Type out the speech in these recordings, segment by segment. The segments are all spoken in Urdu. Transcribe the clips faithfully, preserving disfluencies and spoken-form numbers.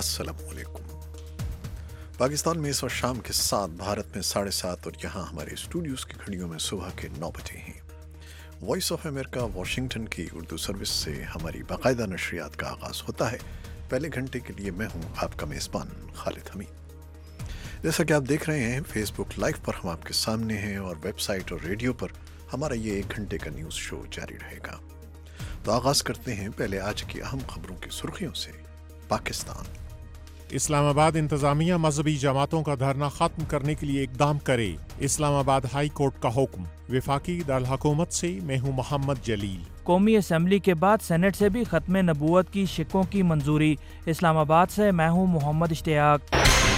السلام علیکم۔ پاکستان میں اس وقت شام کے سات، بھارت میں ساڑھے سات اور یہاں ہمارے اسٹوڈیوز کی گھڑیوں میں صبح کے نو بجے ہیں۔ وائس آف امریکہ واشنگٹن کی اردو سروس سے ہماری باقاعدہ نشریات کا آغاز ہوتا ہے۔ پہلے گھنٹے کے لیے میں ہوں آپ کا میزبان خالد حمید۔ جیسا کہ آپ دیکھ رہے ہیں فیس بک لائیو پر ہم آپ کے سامنے ہیں، اور ویب سائٹ اور ریڈیو پر ہمارا یہ ایک گھنٹے کا نیوز شو جاری رہے گا۔ تو آغاز کرتے ہیں پہلے آج کی اہم خبروں کی سرخیوں سے۔ پاکستان: اسلام آباد انتظامیہ مذہبی جماعتوں کا دھرنا ختم کرنے کے لیے اقدام کرے، اسلام آباد ہائی کورٹ کا حکم۔ وفاقی دارالحکومت سے میں ہوں محمد جلیل۔ قومی اسمبلی کے بعد سینٹ سے بھی ختم نبوت کی شقوں کی منظوری، اسلام آباد سے میں ہوں محمد اشتیاق۔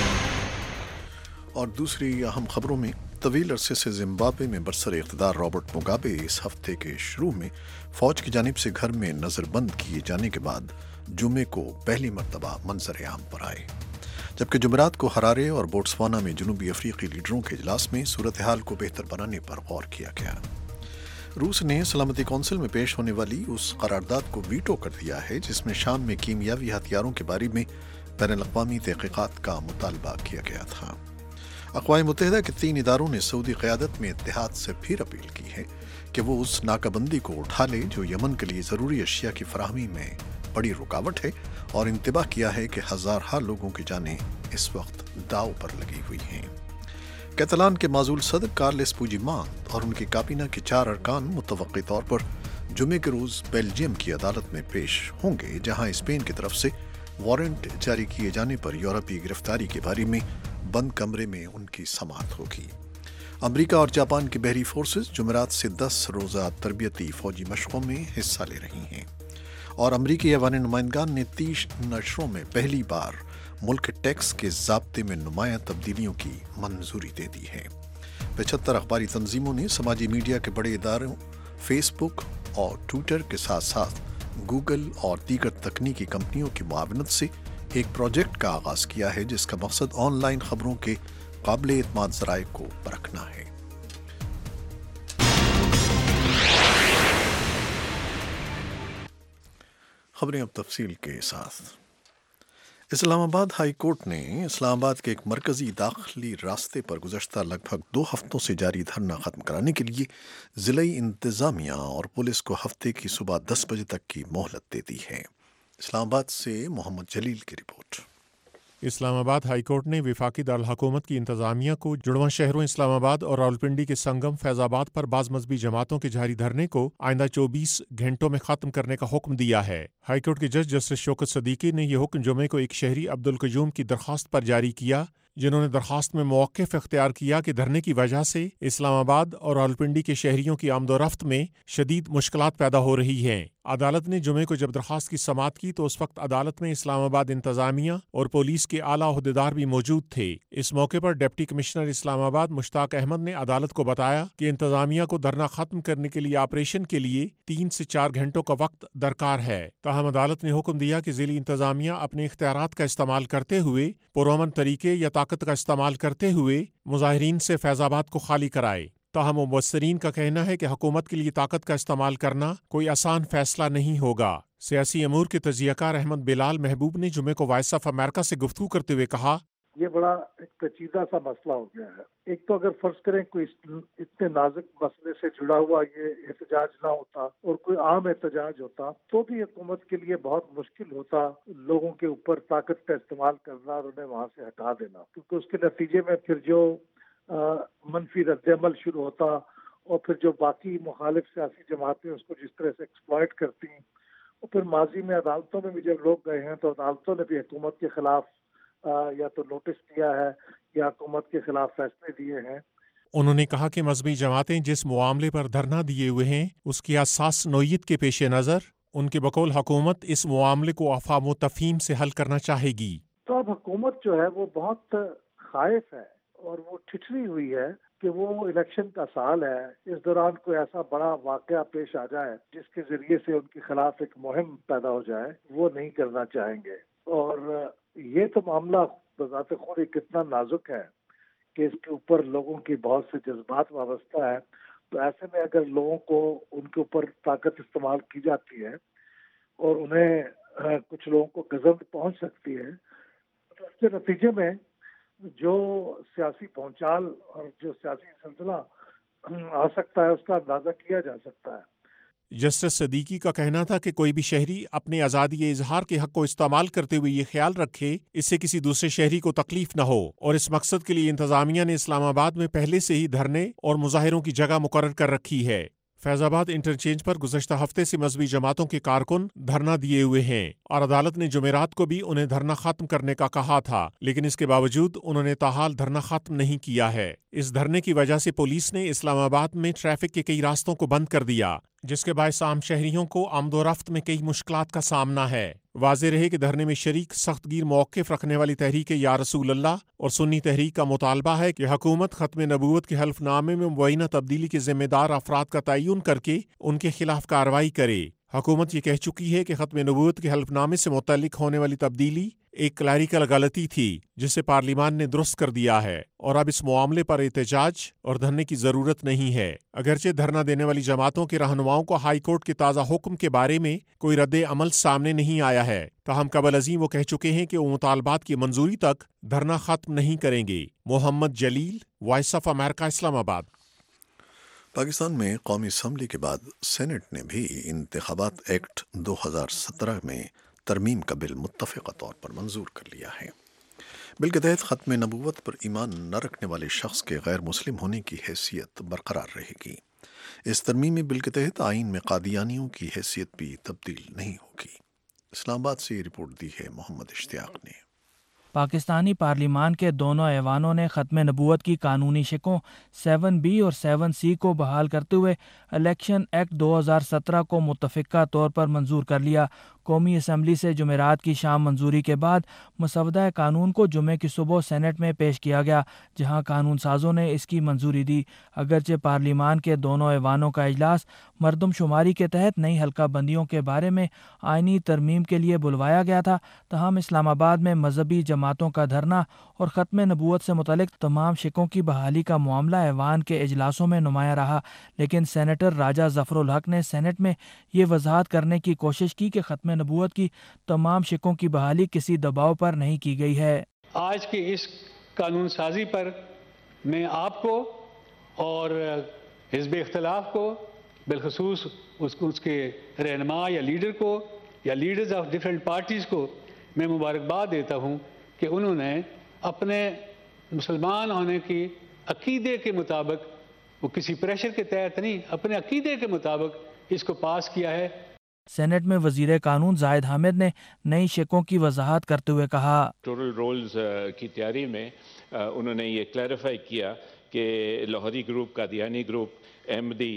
اور دوسری اہم خبروں میں، طویل عرصے سے زمبابوے میں برسر اقتدار رابرٹ مگابے اس ہفتے کے شروع میں فوج کی جانب سے گھر میں نظر بند کیے جانے کے بعد جمعے کو پہلی مرتبہ منظر عام پر آئے، جبکہ جمعرات کو ہرارے اور بوٹسوانا میں جنوبی افریقی لیڈروں کے اجلاس میں صورتحال کو بہتر بنانے پر غور کیا گیا۔ روس نے سلامتی کونسل میں پیش ہونے والی اس قرارداد کو ویٹو کر دیا ہے جس میں شام میں کیمیاوی ہتھیاروں کے بارے میں بین الاقوامی تحقیقات کا مطالبہ کیا گیا تھا۔ اقوام متحدہ کے تین اداروں نے سعودی قیادت میں اتحاد سے پھر اپیل کی ہے کہ وہ اس ناکہ بندی کو اٹھا لے جو یمن کے لیے ضروری اشیاء کی فراہمی میں بڑی رکاوٹ ہے، اور انتباہ کیا ہے کہ ہزارہ لوگوں کی جانیں اس وقت داؤ پر لگی ہوئی ہیں۔ کیتالان کے معزول صدر کارلس پوجیمان اور ان کی کابینہ کے چار ارکان متوقع طور پر جمعے کے روز بیلجیم کی عدالت میں پیش ہوں گے، جہاں اسپین کی طرف سے وارنٹ جاری کیے جانے پر یورپی گرفتاری کے بارے میں بند کمرے میں ان کی سماعت ہوگی۔ امریکہ اور جاپان کی بحری فورسز جمعرات سے دس روزہ تربیتی فوجی مشقوں میں حصہ لے رہی ہیں، اور امریکی ایوان نمائندگان نے تیس نشروں میں پہلی بار ملک ٹیکس کے ضابطے میں نمایاں تبدیلیوں کی منظوری دے دی ہے۔ پچہتر اخباری تنظیموں نے سماجی میڈیا کے بڑے اداروں فیس بک اور ٹویٹر کے ساتھ ساتھ گوگل اور دیگر تکنیکی کمپنیوں کی معاونت سے ایک پروجیکٹ کا آغاز کیا ہے جس کا مقصد آن لائن خبروں کے قابل اعتماد ذرائع کو پرکھنا ہے۔ خبریں اب تفصیل کے ساتھ۔ اسلام آباد ہائی کورٹ نے اسلام آباد کے ایک مرکزی داخلی راستے پر گزشتہ لگ بھگ دو ہفتوں سے جاری دھرنا ختم کرانے کے لیے ضلعی انتظامیہ اور پولیس کو ہفتے کی صبح دس بجے تک کی مہلت دے دی ہے۔ اسلام آباد سے محمد جلیل کی رپورٹ۔ اسلام آباد ہائی کورٹ نے وفاقی دارالحکومت کی انتظامیہ کو جڑواں شہروں اسلام آباد اور راولپنڈی کے سنگم فیض آباد پر بعض مذہبی جماعتوں کے جاری دھرنے کو آئندہ چوبیس گھنٹوں میں ختم کرنے کا حکم دیا ہے۔ ہائی کورٹ کے جج جسٹس شوکت صدیقی نے یہ حکم جمعے کو ایک شہری عبدالقیوم کی درخواست پر جاری کیا، جنہوں نے درخواست میں موقف اختیار کیا کہ دھرنے کی وجہ سے اسلام آباد اور راولپنڈی کے شہریوں کی آمد و رفت میں شدید مشکلات پیدا ہو رہی ہیں۔ عدالت نے جمعے کو جب درخواست کی سماعت کی تو اس وقت عدالت میں اسلام آباد انتظامیہ اور پولیس کے اعلیٰ عہدیدار بھی موجود تھے۔ اس موقع پر ڈپٹی کمشنر اسلام آباد مشتاق احمد نے عدالت کو بتایا کہ انتظامیہ کو دھرنا ختم کرنے کے لیے آپریشن کے لیے تین سے چار گھنٹوں کا وقت درکار ہے۔ تاہم عدالت نے حکم دیا کہ ضلعی انتظامیہ اپنے اختیارات کا استعمال کرتے ہوئے پرامن طریقے یا طاقت کا استعمال کرتے ہوئے مظاہرین سے فیض آباد کو خالی کرائے۔ تاہم مبصرین کا کہنا ہے کہ حکومت کے لیے طاقت کا استعمال کرنا کوئی آسان فیصلہ نہیں ہوگا۔ سیاسی امور کے تجزیہ کار احمد بلال محبوب نے جمعے کو وائس آف امریکہ سے گفتگو کرتے ہوئے کہا، یہ بڑا ایک پیچیدہ سا مسئلہ ہو گیا ہے۔ ایک تو اگر فرض کریں کوئی اتنے نازک مسئلے سے جڑا ہوا یہ احتجاج نہ ہوتا اور کوئی عام احتجاج ہوتا تو بھی حکومت کے لیے بہت مشکل ہوتا لوگوں کے اوپر طاقت کا استعمال کرنا اور انہیں وہاں سے ہٹا دینا، کیونکہ اس کے نتیجے میں پھر جو منفی رد عمل شروع ہوتا اور پھر جو باقی مخالف سیاسی جماعتیں اس کو جس طرح سے ایکسپلائٹ کرتی ہیں، اور پھر ماضی میں عدالتوں میں بھی جب لوگ گئے ہیں تو عدالتوں نے بھی حکومت کے خلاف یا تو نوٹس دیا ہے یا حکومت کے خلاف فیصلے دیے ہیں۔ انہوں نے کہا کہ مذہبی جماعتیں جس معاملے پر دھرنا دیے ہوئے ہیں اس کی حساس نوعیت کے پیش نظر ان کے بقول حکومت اس معاملے کو افہام و تفہیم سے حل کرنا چاہے گی۔ تو اب حکومت جو ہے وہ بہت خائف ہے اور وہ ٹھٹری ہوئی ہے کہ وہ الیکشن کا سال ہے، اس دوران کوئی ایسا بڑا واقعہ پیش آ جائے جس کے ذریعے سے ان کے خلاف ایک مہم پیدا ہو جائے، وہ نہیں کرنا چاہیں گے۔ اور یہ تو معاملہ بذات خود ایک کتنا نازک ہے کہ اس کے اوپر لوگوں کی بہت سے جذبات وابستہ ہے، تو ایسے میں اگر لوگوں کو ان کے اوپر طاقت استعمال کی جاتی ہے اور انہیں کچھ لوگوں کو غضب پہنچ سکتی ہے، کے نتیجے میں جو سیاسی پہنچال اور جو سیاسی سلسلہ آ سکتا ہے اس کا اندازہ کیا جا سکتا ہے۔ جسٹس صدیقی کا کہنا تھا کہ کوئی بھی شہری اپنے آزادی اظہار کے حق کو استعمال کرتے ہوئے یہ خیال رکھے اس سے کسی دوسرے شہری کو تکلیف نہ ہو، اور اس مقصد کے لیے انتظامیہ نے اسلام آباد میں پہلے سے ہی دھرنے اور مظاہروں کی جگہ مقرر کر رکھی ہے۔ فیض آباد انٹرچینج پر گزشتہ ہفتے سے مذہبی جماعتوں کے کارکن دھرنا دیے ہوئے ہیں، اور عدالت نے جمعرات کو بھی انہیں دھرنا ختم کرنے کا کہا تھا، لیکن اس کے باوجود انہوں نے تاحال دھرنا ختم نہیں کیا ہے۔ اس دھرنے کی وجہ سے پولیس نے اسلام آباد میں ٹریفک کے کئی راستوں کو بند کر دیا، جس کے باعث عام شہریوں کو آمد و رفت میں کئی مشکلات کا سامنا ہے۔ واضح رہے کہ دھرنے میں شریک سخت گیر موقف رکھنے والی تحریک یا رسول اللہ اور سنی تحریک کا مطالبہ ہے کہ حکومت ختم نبوت کے حلف نامے میں مبینہ تبدیلی کے ذمہ دار افراد کا تعین کر کے ان کے خلاف کارروائی کرے۔ حکومت یہ کہہ چکی ہے کہ ختم نبوت کے حلف نامے سے متعلق ہونے والی تبدیلی ایک کلیریکل غلطی تھی جسے پارلیمان نے درست کر دیا ہے، اور اب اس معاملے پر احتجاج اور دھرنے کی ضرورت نہیں ہے۔ اگرچہ دھرنا دینے والی جماعتوں کے رہنماؤں کو ہائی کورٹ کے تازہ حکم کے بارے میں کوئی رد عمل سامنے نہیں آیا ہے، تاہم قبل ازیں وہ کہہ چکے ہیں کہ وہ مطالبات کی منظوری تک دھرنا ختم نہیں کریں گے۔ محمد جلیل، وائس آف امریکہ، اسلام آباد۔ پاکستان میں قومی اسمبلی کے بعد سینٹ نے بھی انتخابات ایکٹ دو ہزار سترہ میں ترمیم کا بل متفقہ طور پر منظور کر لیا ہے۔ بل کے تحت ختم نبوت پر ایمان نہ رکھنے والے شخص کے غیر مسلم ہونے کی حیثیت برقرار رہے گی۔ اس ترمیمی بل کے تحت آئین میں قادیانیوں کی حیثیت بھی تبدیل نہیں ہوگی۔ اسلام آباد سے یہ رپورٹ دی ہے محمد اشتیاق نے۔ پاکستانی پارلیمان کے دونوں ایوانوں نے ختم نبوت کی قانونی شکوں سیون بی اور سیون سی کو بحال کرتے ہوئے الیکشن ایکٹ دو ہزار سترہ کو متفقہ طور پر منظور کر لیا۔ قومی اسمبلی سے جمعرات کی شام منظوری کے بعد مسودہ قانون کو جمعے کی صبح سینٹ میں پیش کیا گیا، جہاں قانون سازوں نے اس کی منظوری دی۔ اگرچہ پارلیمان کے دونوں ایوانوں کا اجلاس مردم شماری کے تحت نئی حلقہ بندیوں کے بارے میں آئینی ترمیم کے لیے بلوایا گیا تھا، تاہم اسلام آباد میں مذہبی جماعتوں کا دھرنا اور ختم نبوت سے متعلق تمام شکوں کی بحالی کا معاملہ ایوان کے اجلاسوں میں نمایاں رہا، لیکن سینیٹر راجہ ظفر الحق نے سینٹ میں یہ وضاحت کرنے کی کوشش کی کہ ختم نبوت کی تمام شکوں کی بحالی کسی دباؤ پر نہیں کی گئی ہے۔ آج کی اس قانون سازی پر میں آپ کو اور حزب اختلاف کو، بالخصوص اس اس کے رہنما یا لیڈر کو یا لیڈرز آف ڈیفرنٹ پارٹیز کو میں مبارکباد دیتا ہوں کہ انہوں نے اپنے مسلمان ہونے کی عقیدے کے مطابق، وہ کسی پریشر کے تحت نہیں، اپنے عقیدے کے مطابق اس کو پاس کیا ہے۔ سینٹ میں وزیر قانون زاہد حامد نے نئی شکوں کی وضاحت کرتے ہوئے کہا، ٹوٹل رولز کی تیاری میں انہوں نے یہ کلیریفائی کیا کہ لاہوری گروپ، قادیانی گروپ، احمدی،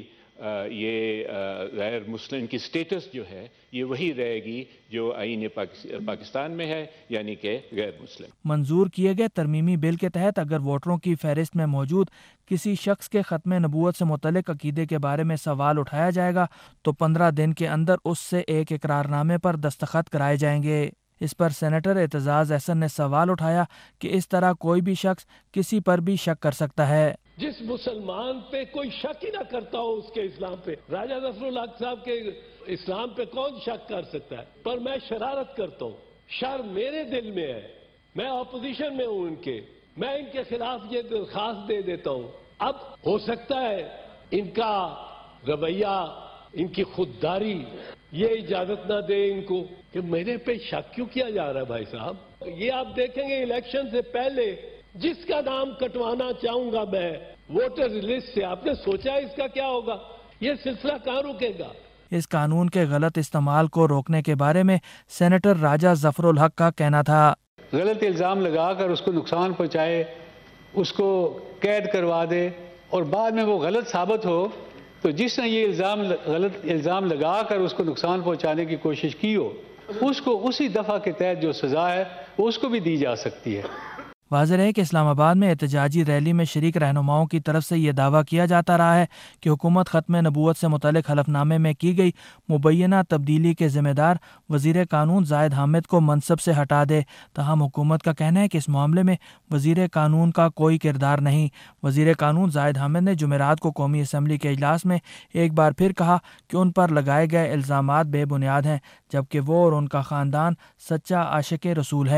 یہ غیر مسلم کی سٹیٹس جو ہے یہ وہی رہے گی جو آئین پاکستان میں ہے، یعنی کہ غیر مسلم۔ منظور کیے گئے ترمیمی بل کے تحت اگر ووٹروں کی فہرست میں موجود کسی شخص کے ختم نبوت سے متعلق عقیدے کے بارے میں سوال اٹھایا جائے گا تو پندرہ دن کے اندر اس سے ایک اقرارنامے پر دستخط کرائے جائیں گے۔ اس پر سینیٹر اعتزاز احسن نے سوال اٹھایا کہ اس طرح کوئی بھی شخص کسی پر بھی شک کر سکتا ہے۔ جس مسلمان پہ کوئی شک ہی نہ کرتا ہو اس کے اسلام پہ، راجہ ظفر الحق صاحب کے اسلام پہ کون شک کر سکتا ہے؟ پر میں شرارت کرتا ہوں، شر میرے دل میں ہے، میں اپوزیشن میں ہوں ان کے، میں ان کے خلاف یہ درخواست دے دیتا ہوں۔ اب ہو سکتا ہے ان کا رویہ، ان کی خودداری یہ اجازت نہ دے ان کو کہ میرے پہ شک کیوں کیا جا رہا ہے۔ بھائی صاحب یہ آپ دیکھیں گے الیکشن سے پہلے جس کا نام کٹوانا چاہوں گا میں ووٹر لسٹ سے، آپ نے سوچا اس کا کیا ہوگا؟ یہ سلسلہ کہاں رکے گا؟ اس قانون کے غلط استعمال کو روکنے کے بارے میں سینیٹر راجہ ظفر الحق کا کہنا تھا، غلط الزام لگا کر اس کو نقصان پہنچائے، اس کو قید کروا دے اور بعد میں وہ غلط ثابت ہو تو جس نے یہ الزام غلط الزام لگا کر اس کو نقصان پہنچانے کی کوشش کی ہو اس کو اسی دفعہ کے تحت جو سزا ہے وہ اس کو بھی دی جا سکتی ہے۔ واضح ہے کہ اسلام آباد میں احتجاجی ریلی میں شریک رہنماؤں کی طرف سے یہ دعویٰ کیا جاتا رہا ہے کہ حکومت ختم نبوت سے متعلق حلف نامے میں کی گئی مبینہ تبدیلی کے ذمہ دار وزیر قانون زاہد حامد کو منصب سے ہٹا دے، تاہم حکومت کا کہنا ہے کہ اس معاملے میں وزیر قانون کا کوئی کردار نہیں۔ وزیر قانون زاہد حامد نے جمعرات کو قومی اسمبلی کے اجلاس میں ایک بار پھر کہا کہ ان پر لگائے گئے الزامات بے بنیاد ہیں، جبکہ وہ اور ان کا خاندان سچا عاشق رسول ہے۔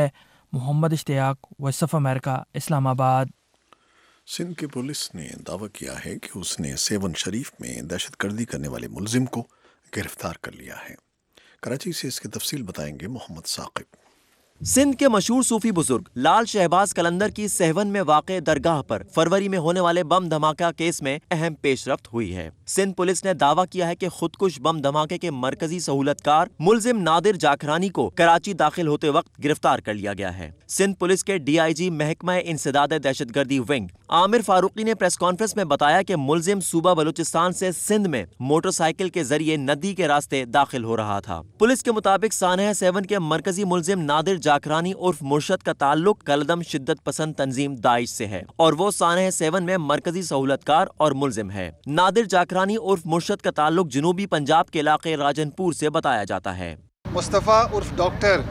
محمد اشتیاق، وائس آف امریکہ، اسلام آباد۔ سندھ کی پولیس نے دعویٰ کیا ہے کہ اس نے سیون شریف میں دہشت گردی کرنے والے ملزم کو گرفتار کر لیا ہے۔ کراچی سے اس کی تفصیل بتائیں گے محمد ثاقب۔ سندھ کے مشہور صوفی بزرگ لال شہباز قلندر کی سیون میں واقع درگاہ پر فروری میں ہونے والے بم دھماکہ کیس میں اہم پیش رفت ہوئی ہے۔ سندھ پولیس نے دعویٰ کیا ہے کہ خودکش بم دھماکے کے مرکزی سہولت کار ملزم نادر جاکھرانی کو کراچی داخل ہوتے وقت گرفتار کر لیا گیا ہے۔ سندھ پولیس کے ڈی آئی جی محکمہ انسداد دہشت گردی ونگ عامر فاروقی نے پریس کانفرنس میں بتایا کہ ملزم صوبہ بلوچستان سے سندھ میں موٹر سائیکل کے ذریعے ندی کے راستے داخل ہو رہا تھا۔ پولیس کے مطابق سانحہ سیون کے مرکزی ملزم نادر جاکھرانی عرف مرشد کا تعلق کلدم شدت پسند تنظیم داعش سے ہے اور وہ سانحہ سیون میں مرکزی سہولت کار اور ملزم ہے۔ نادر جاکھرانی عرف مرشد کا تعلق جنوبی پنجاب کے علاقے راجن پور سے بتایا جاتا ہے۔ مصطفیٰ عرف ڈاکٹر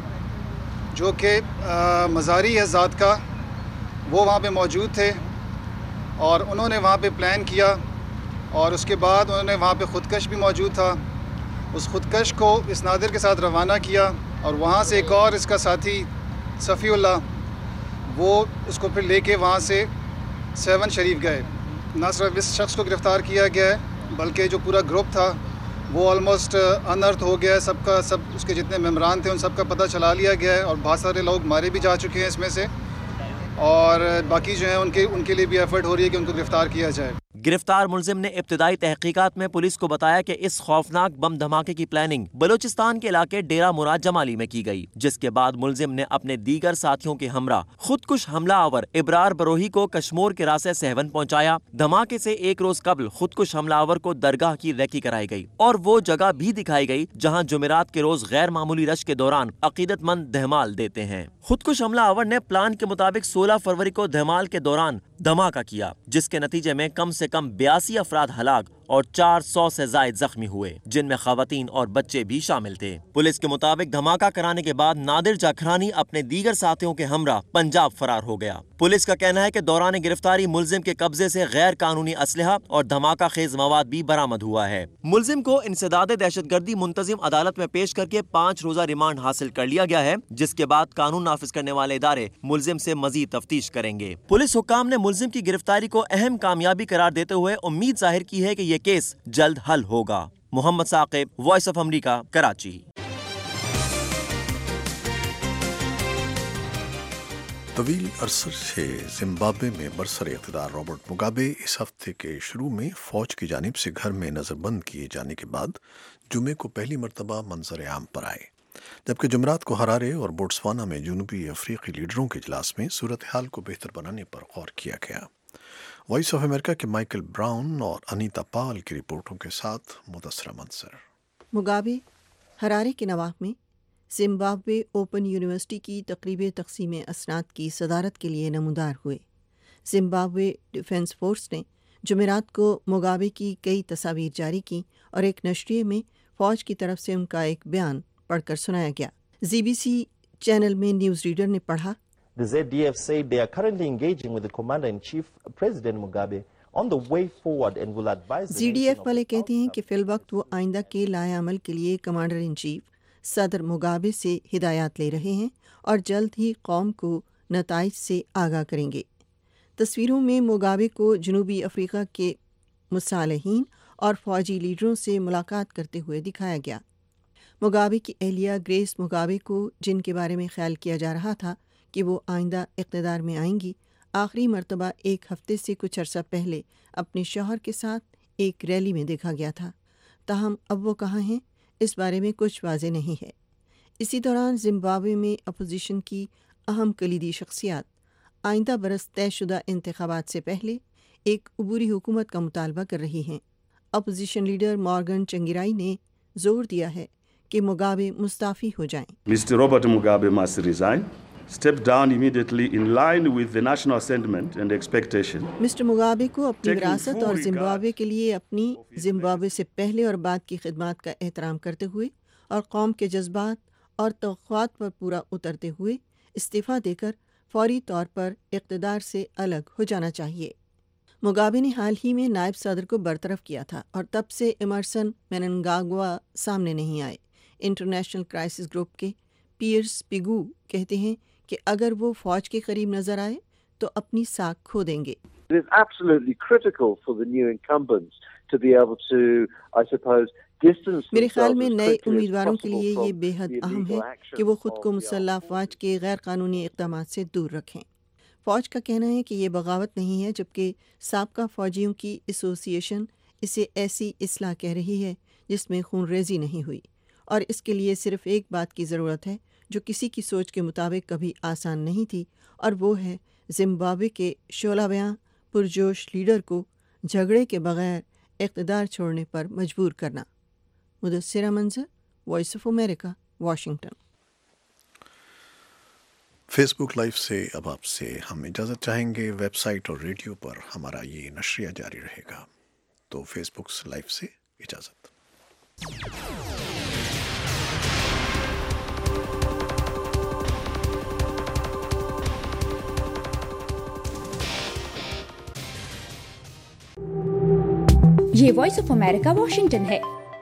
جو کہ مزاری ہے ذات کا، وہ وہاں پہ موجود تھے اور انہوں نے وہاں پہ پلان کیا اور اس کے بعد انہوں نے وہاں پہ خودکش بھی موجود تھا۔ اس خودکش کو اس نادر کے ساتھ روانہ کیا اور وہاں سے ایک اور اس کا ساتھی صفی اللہ وہ اس کو پھر لے کے وہاں سے سیون شریف گئے۔ نہ صرف اس شخص کو گرفتار کیا گیا ہے بلکہ جو پورا گروپ تھا وہ آلموسٹ انرتھ ہو گیا ہے، سب کا سب اس کے جتنے ممبران تھے ان سب کا پتہ چلا لیا گیا ہے اور بہت سارے لوگ مارے بھی جا چکے ہیں اس میں سے، اور باقی جو ہیں ان کے ان کے لیے بھی ایفرٹ ہو رہی ہے کہ ان کو گرفتار کیا جائے۔ گرفتار ملزم نے ابتدائی تحقیقات میں پولیس کو بتایا کہ اس خوفناک بم دھماکے کی پلاننگ بلوچستان کے علاقے ڈیرہ مراد جمالی میں کی گئی، جس کے بعد ملزم نے اپنے دیگر ساتھیوں کے ہمراہ خودکش حملہ آور ابرار بروہی کو کشمور کے راستے سیون پہنچایا۔ دھماکے سے ایک روز قبل خودکش حملہ آور کو درگاہ کی ریکی کرائی گئی اور وہ جگہ بھی دکھائی گئی جہاں جمعرات کے روز غیر معمولی رش کے دوران عقیدت مند دہمال دیتے ہیں۔ خودکش حملہ آور نے پلان کے مطابق سولہ فروری کو دہمال کے دوران دھماکہ کیا، جس کے نتیجے میں کم سے کم بیاسی افراد ہلاک اور چار سو سے زائد زخمی ہوئے، جن میں خواتین اور بچے بھی شامل تھے۔ پولیس کے مطابق دھماکہ کرانے کے بعد نادر جاکھرانی اپنے دیگر ساتھیوں کے ہمراہ پنجاب فرار ہو گیا۔ پولیس کا کہنا ہے کہ دوران گرفتاری ملزم کے قبضے سے غیر قانونی اسلحہ اور دھماکہ خیز مواد بھی برآمد ہوا ہے۔ ملزم کو انسداد دہشت گردی منتظم عدالت میں پیش کر کے پانچ روزہ ریمانڈ حاصل کر لیا گیا ہے، جس کے بعد قانون نافذ کرنے والے ادارے ملزم سے مزید تفتیش کریں گے۔ پولیس حکام نے ملزم کی گرفتاری کو اہم کامیابی قرار دیتے ہوئے امید ظاہر کی ہے کہ یہ کیس جلد حل ہوگا۔ Muhammad Saqib, voice of America, Karachi. طویل عرصے سے زمبابوے میں برسر اقتدار رابرٹ مگابے اس ہفتے کے شروع میں فوج کی جانب سے گھر میں نظر بند کیے جانے کے بعد جمعے کو پہلی مرتبہ منظر عام پر آئے، جبکہ جمعرات کو ہرارے اور بوٹسوانا میں جنوبی افریقی لیڈروں کے اجلاس میں صورتحال کو بہتر بنانے پر غور کیا گیا۔ وائس آف امریکہ کے مائیکل براؤن اور انیتا پال کی رپورٹوں کے ساتھ متاثرہ منظر۔ مگابے ہرارے کے نواح میں زمبابوے اوپن یونیورسٹی کی تقریب تقسیم اسناد کی صدارت کے لیے نمودار ہوئے۔ زمبابوے ڈیفنس فورس نے جمعرات کو مگابے کی کئی تصاویر جاری کی اور ایک نشریے میں فوج کی طرف سے ان کا ایک بیان پڑھ کر سنایا گیا۔ زی بی سی چینل میں نیوز ریڈر نے پڑھا، The Z D F said they are currently engaging with the Commander-in-Chief, President Mugabe, on the way forward and will advise the the D F nation والے of کہتے ہیں کہ فی الوقت وہ آئندہ کے لائے عمل کے لیے کمانڈر ان چیف صدر مگابے سے ہدایات لے رہے ہیں اور جلد ہی قوم کو نتائج سے آگاہ کریں گے۔ تصویروں میں مگابے کو جنوبی افریقہ کے مصالحین اور فوجی لیڈروں سے ملاقات کرتے ہوئے دکھایا گیا۔ مگابے کی اہلیہ گریس مگابے کو، جن کے بارے میں خیال کیا جا رہا تھا کہ وہ آئندہ اقتدار میں آئیں گی، آخری مرتبہ ایک ہفتے سے کچھ عرصہ پہلے اپنے شوہر کے ساتھ ایک ریلی میں دیکھا گیا تھا، تاہم اب وہ کہاں ہیں اس بارے میں کچھ واضح نہیں ہے۔ اسی دوران زمبابوے میں اپوزیشن کی اہم کلیدی شخصیات آئندہ برس طے شدہ انتخابات سے پہلے ایک عبوری حکومت کا مطالبہ کر رہی ہیں۔ اپوزیشن لیڈر مارگن چنگیرائی نے زور دیا ہے کہ مگابے مستعفی ہو جائیں۔ Mister Robert Mugabe must resign. Step down immediately in line with the national sentiment and expectation. Mister Mugabe کو اپنی وراثت اور زمبابوے کے لیے اپنی زمبابوے سے پہلے اور بعد کی خدمات کا احترام کرتے ہوئے اور قوم کے جذبات اور توقعات پر پورا اترتے ہوئے استعفیٰ دے کر فوری طور پر اقتدار سے الگ ہو جانا چاہیے۔ مگابے نے حال ہی میں نائب صدر کو برطرف کیا تھا اور تب سے ایمرسن مننگاگوا سامنے نہیں آئے۔ انٹرنیشنل کرائسس گروپ کے پیئرس پیگو کہتے ہیں کہ اگر وہ فوج کے قریب نظر آئے تو اپنی ساکھ کھو دیں گے۔ It is absolutely critical for the new incumbents to be able to, I suppose, distance میرے خیال themselves میں as نئے quickly as امیدواروں کے possible لیے یہ from بے حد the اہم ہے illegal کہ وہ actions خود کو of the مسلح armed افواج کے غیر قانونی اقدامات سے دور رکھیں۔ فوج کا کہنا ہے کہ یہ بغاوت نہیں ہے، جبکہ سابقہ فوجیوں کی ایسوسی ایشن اسے ایسی اصلاح کہہ رہی ہے جس میں خون ریزی نہیں ہوئی، اور اس کے لیے صرف ایک بات کی ضرورت ہے جو کسی کی سوچ کے مطابق کبھی آسان نہیں تھی، اور وہ ہے زمبابوے کے شعلہ بیاں پرجوش لیڈر کو جھگڑے کے بغیر اقتدار چھوڑنے پر مجبور کرنا۔ Mudassira Manzar, voice of America, Washington. Facebook live سے اب آپ سے ہم اجازت چاہیں گے۔ ویب سائٹ اور ریڈیو پر ہمارا یہ نشریہ جاری رہے گا، تو فیس بک لائیو سے اجازت۔ یہ وائس آف امریکہ واشنگٹن ہے۔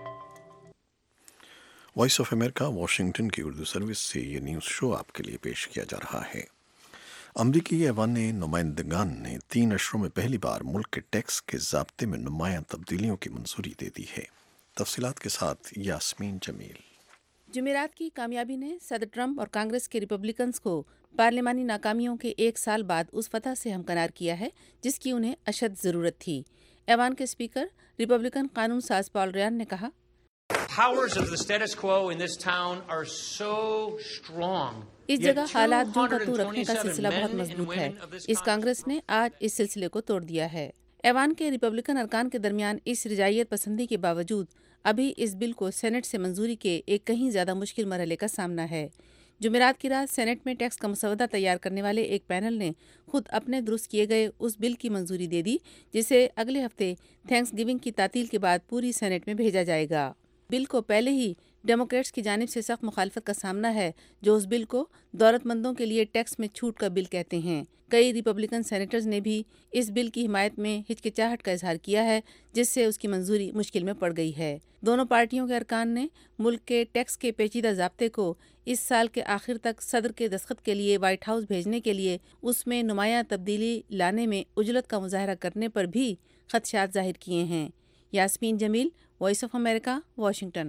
وائس آف امریکہ واشنگٹن کی اردو سروس سے یہ نیوز شو آپ کے لیے پیش کیا جا رہا ہے۔ امریکی ایوان نمائندگان نے تین اشروں میں پہلی بار ملک کے ٹیکس کے ضابطے میں نمایاں تبدیلیوں کی منظوری دے دی ہے۔ تفصیلات کے ساتھ یاسمین جمیل۔ جمعرات کی کامیابی نے صدر ٹرمپ اور کانگریس کے ریپبلکنز کو پارلیمانی ناکامیوں کے ایک سال بعد اس فتح سے ہمکنار کیا ہے جس کی انہیں اشد ضرورت تھی۔ ایوان کے اسپیکر ریپبلکن قانون ساز پال ریان نے کہا، اس جگہ حالات جو کا تو رکھنے کا سلسلہ بہت مضبوط ہے۔ اس کانگریس نے آج اس سلسلے کو توڑ دیا ہے۔ ایوان کے ریپبلکن ارکان کے درمیان اس رجائیت پسندی کے باوجود ابھی اس بل کو سینٹ سے منظوری کے ایک کہیں زیادہ مشکل مرحلے کا سامنا ہے۔ جمعرات کی رات سینٹ میں ٹیکس کا مسودہ تیار کرنے والے ایک پینل نے خود اپنے درست کیے گئے اس بل کی منظوری دے دی جسے اگلے ہفتے تھینکس گیونگ کی تعطیل کے بعد پوری سینٹ میں بھیجا جائے گا۔ بل کو پہلے ہی ڈیموکریٹس کی جانب سے سخت مخالفت کا سامنا ہے، جو اس بل کو دولت مندوں کے لیے ٹیکس میں چھوٹ کا بل کہتے ہیں۔ کئی ریپبلکن سینیٹرز نے بھی اس بل کی حمایت میں ہچکچاہٹ کا اظہار کیا ہے، جس سے اس کی منظوری مشکل میں پڑ گئی ہے۔ دونوں پارٹیوں کے ارکان نے ملک کے ٹیکس کے پیچیدہ ضابطے کو اس سال کے آخر تک صدر کے دستخط کے لیے وائٹ ہاؤس بھیجنے کے لیے اس میں نمایاں تبدیلی لانے میں عجلت کا مظاہرہ کرنے پر بھی خدشات ظاہر کیے ہیں۔ Yasmeen Jamil, voice of America, Washington.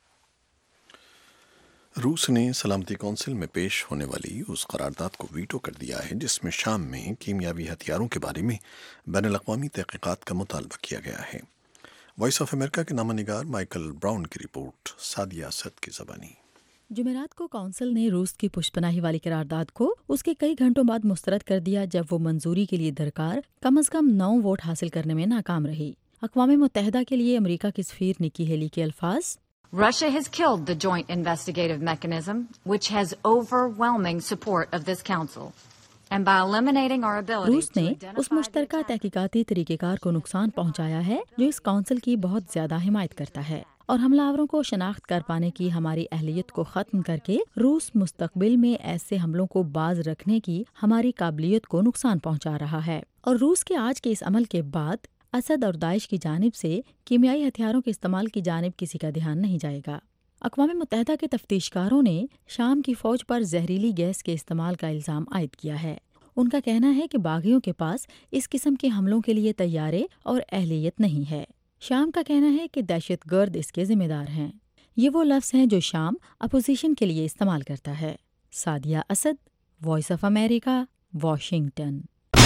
روس نے سلامتی کونسل میں پیش ہونے والی اس قرارداد کو ویٹو کر دیا ہے جس میں شام میں کیمیاوی ہتھیاروں کے بارے میں بین الاقوامی تحقیقات کا مطالبہ کیا گیا ہے۔ وائس آف امریکہ کے نامہ نگار مائیکل براؤن کی رپورٹ سعدیہ اسد کی زبانی۔ جمعرات کو کونسل نے روس کی پشت پناہی والی قرارداد کو اس کے کئی گھنٹوں بعد مسترد کر دیا جب وہ منظوری کے لیے درکار کم از کم نو ووٹ حاصل کرنے میں ناکام رہی۔ اقوام متحدہ کے لیے امریکہ کی سفیر نکی ہیلی کے الفاظ، Russia has killed the joint investigative mechanism, which has overwhelming support of this council. And by eliminating our ability روس نے اس مشترکہ تحقیقاتی طریقہ کار کو نقصان پہنچایا ہے جو اس کونسل کی بہت زیادہ حمایت کرتا ہے، اور حملہ آوروں کو شناخت کر پانے کی ہماری اہلیت کو ختم کر کے روس مستقبل میں ایسے حملوں کو باز رکھنے کی ہماری قابلیت کو نقصان پہنچا رہا ہے۔ اور روس کے آج کے اس عمل کے بعد اسد اور داعش کی جانب سے کیمیائی ہتھیاروں کے استعمال کی جانب کسی کا دھیان نہیں جائے گا۔ اقوام متحدہ کے تفتیش کاروں نے شام کی فوج پر زہریلی گیس کے استعمال کا الزام عائد کیا ہے۔ ان کا کہنا ہے کہ باغیوں کے پاس اس قسم کے حملوں کے لیے تیارے اور اہلیت نہیں ہے۔ شام کا کہنا ہے کہ دہشت گرد اس کے ذمہ دار ہیں۔ یہ وہ لفظ ہیں جو شام اپوزیشن کے لیے استعمال کرتا ہے۔ Sadia Asad, voice of America, Washington.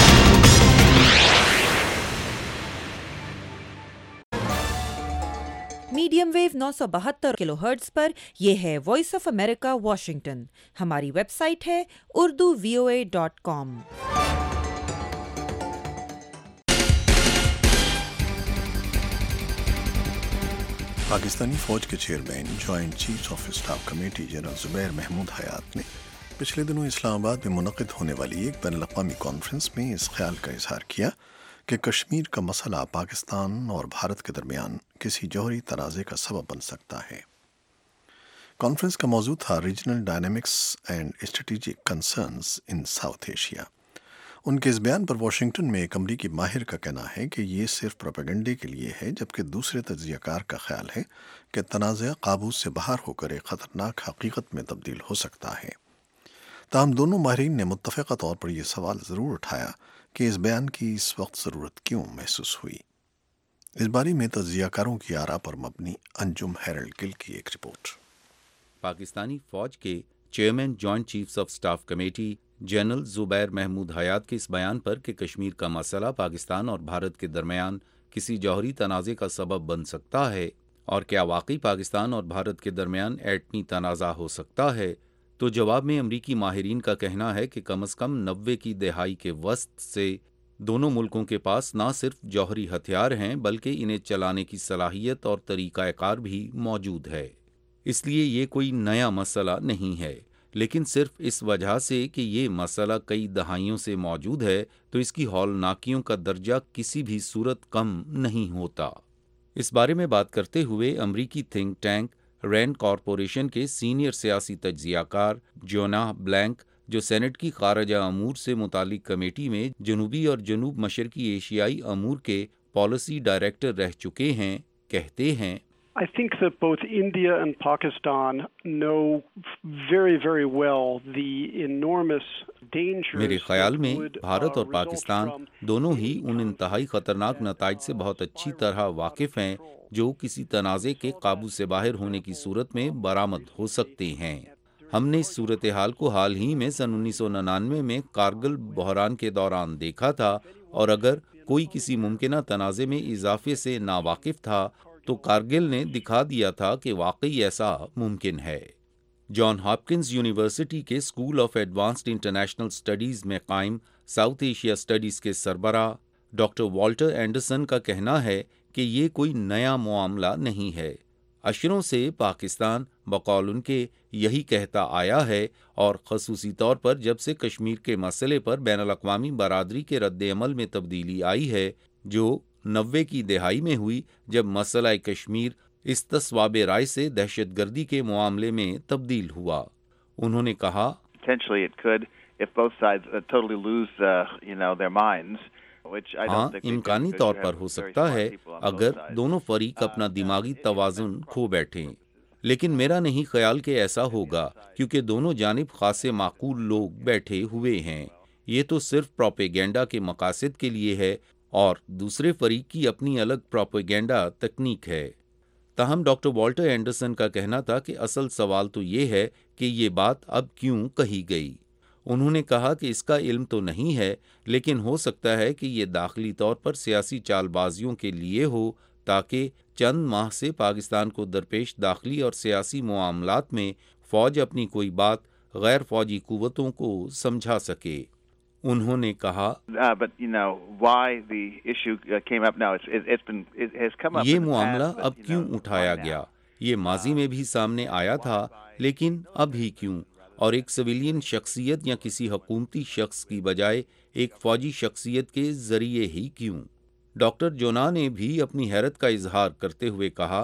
Medium wave نو سو بہتر کلو ہرٹز پر یہ ہے وائس آف امریکہ واشنگٹن۔ ہماری ویب سائٹ ہے Urdu V O A dot com. پاکستانی فوج کے chairman joint chief of staff committee general Zubair Mahmood Hayat نے پچھلے دنوں اسلام آباد میں منعقد ہونے والی ایک بین الاقوامی کانفرنس میں اس خیال کا اظہار کیا کہ کشمیر کا مسئلہ پاکستان اور بھارت کے درمیان کسی جوہری تنازع کا سبب بن سکتا ہے۔ کانفرنس کا موضوع تھا regional dynamics and strategic concerns in South Asia. ان کے اس بیان پر واشنگٹن میں ایک امریکی ماہر کا کہنا ہے کہ یہ صرف پروپیگنڈے کے لیے ہے، جبکہ دوسرے تجزیہ کار کا خیال ہے کہ تنازع قابو سے باہر ہو کر ایک خطرناک حقیقت میں تبدیل ہو سکتا ہے۔ تاہم دونوں ماہرین نے متفقہ طور پر یہ سوال ضرور اٹھایا کہ اس بیان کی اس وقت ضرورت کیوں محسوس ہوئی۔ اس بارے میں تجزیہ کاروں کی آراء پر مبنی انجم ہیرلڈ گل کی ایک رپورٹ۔ پاکستانی فوج کے chairman joint chiefs of staff committee general Zubair Mahmood Hayat کے اس بیان پر کہ کشمیر کا مسئلہ پاکستان اور بھارت کے درمیان کسی جوہری تنازع کا سبب بن سکتا ہے اور کیا واقعی پاکستان اور بھارت کے درمیان ایٹمی تنازع ہو سکتا ہے، تو جواب میں امریکی ماہرین کا کہنا ہے کہ کم از کم نوے کی دہائی کے وسط سے دونوں ملکوں کے پاس نہ صرف جوہری ہتھیار ہیں بلکہ انہیں چلانے کی صلاحیت اور طریقہ کار بھی موجود ہے۔ اس لیے یہ کوئی نیا مسئلہ نہیں ہے، لیکن صرف اس وجہ سے کہ یہ مسئلہ کئی دہائیوں سے موجود ہے تو اس کی ہولناکیوں کا درجہ کسی بھی صورت کم نہیں ہوتا۔ اس بارے میں بات کرتے ہوئے امریکی تھنک ٹینک رینڈ کارپوریشن کے سینئر سیاسی تجزیہ کار جونا بلینک، جو سینٹ کی خارجہ امور سے متعلق کمیٹی میں جنوبی اور جنوب مشرقی ایشیائی امور کے پالیسی ڈائریکٹر رہ چکے ہیں، کہتے ہیں I think that both India and Pakistan know very, very well the enormous dangers. میرے خیال میں بھارت اور پاکستان دونوں ہی ان انتہائی خطرناک نتائج سے بہت اچھی طرح واقف ہیں جو کسی تنازع کے قابو سے باہر ہونے کی صورت میں برآمد ہو سکتے ہیں۔ ہم نے اس صورتحال کو حال ہی میں سن انیس سو ننانوے میں کارگل بحران کے دوران دیکھا تھا، اور اگر کوئی کسی ممکنہ تنازع میں اضافے سے ناواقف تھا تو کارگل نے دکھا دیا تھا کہ واقعی ایسا ممکن ہے۔ جان ہاپکنز یونیورسٹی کے school of advanced international studies میں قائم ساؤتھ ایشیا اسٹڈیز کے سربراہ ڈاکٹر والٹر اینڈرسن کا کہنا ہے کہ یہ کوئی نیا معاملہ نہیں ہے۔ اشروں سے پاکستان بقول ان کے یہی کہتا آیا ہے، اور خصوصی طور پر جب سے کشمیر کے مسئلے پر بین الاقوامی برادری کے رد عمل میں تبدیلی آئی ہے، جو نوے کی دہائی میں ہوئی جب مسئلہ کشمیر استصواب رائے سے دہشت گردی کے معاملے میں تبدیل ہوا۔ انہوں نے کہا ہاں، امکانی طور پر ہو سکتا ہے اگر دونوں فریق اپنا دماغی توازن کھو بیٹھیں، لیکن میرا نہیں خیال کہ ایسا ہوگا، کیونکہ دونوں جانب خاصے معقول لوگ بیٹھے ہوئے ہیں۔ یہ تو صرف پروپیگنڈا کے مقاصد کے لیے ہے اور دوسرے فریق کی اپنی الگ پروپیگنڈا تکنیک ہے۔ تاہم ڈاکٹر والٹر اینڈرسن کا کہنا تھا کہ اصل سوال تو یہ ہے کہ یہ بات اب کیوں کہی گئی۔ انہوں نے کہا کہ اس کا علم تو نہیں ہے، لیکن ہو سکتا ہے کہ یہ داخلی طور پر سیاسی چال بازیوں کے لیے ہو تاکہ چند ماہ سے پاکستان کو درپیش داخلی اور سیاسی معاملات میں فوج اپنی کوئی بات غیر فوجی قوتوں کو سمجھا سکے۔ انہوں نے کہا یہ معاملہ اب کیوں اٹھایا گیا؟ یہ ماضی میں بھی سامنے آیا تھا، لیکن اب ہی کیوں؟ اور ایک سویلین شخصیت یا کسی حکومتی شخص کی بجائے ایک فوجی شخصیت کے ذریعے ہی کیوں؟ ڈاکٹر جونا نے بھی اپنی حیرت کا اظہار کرتے ہوئے کہا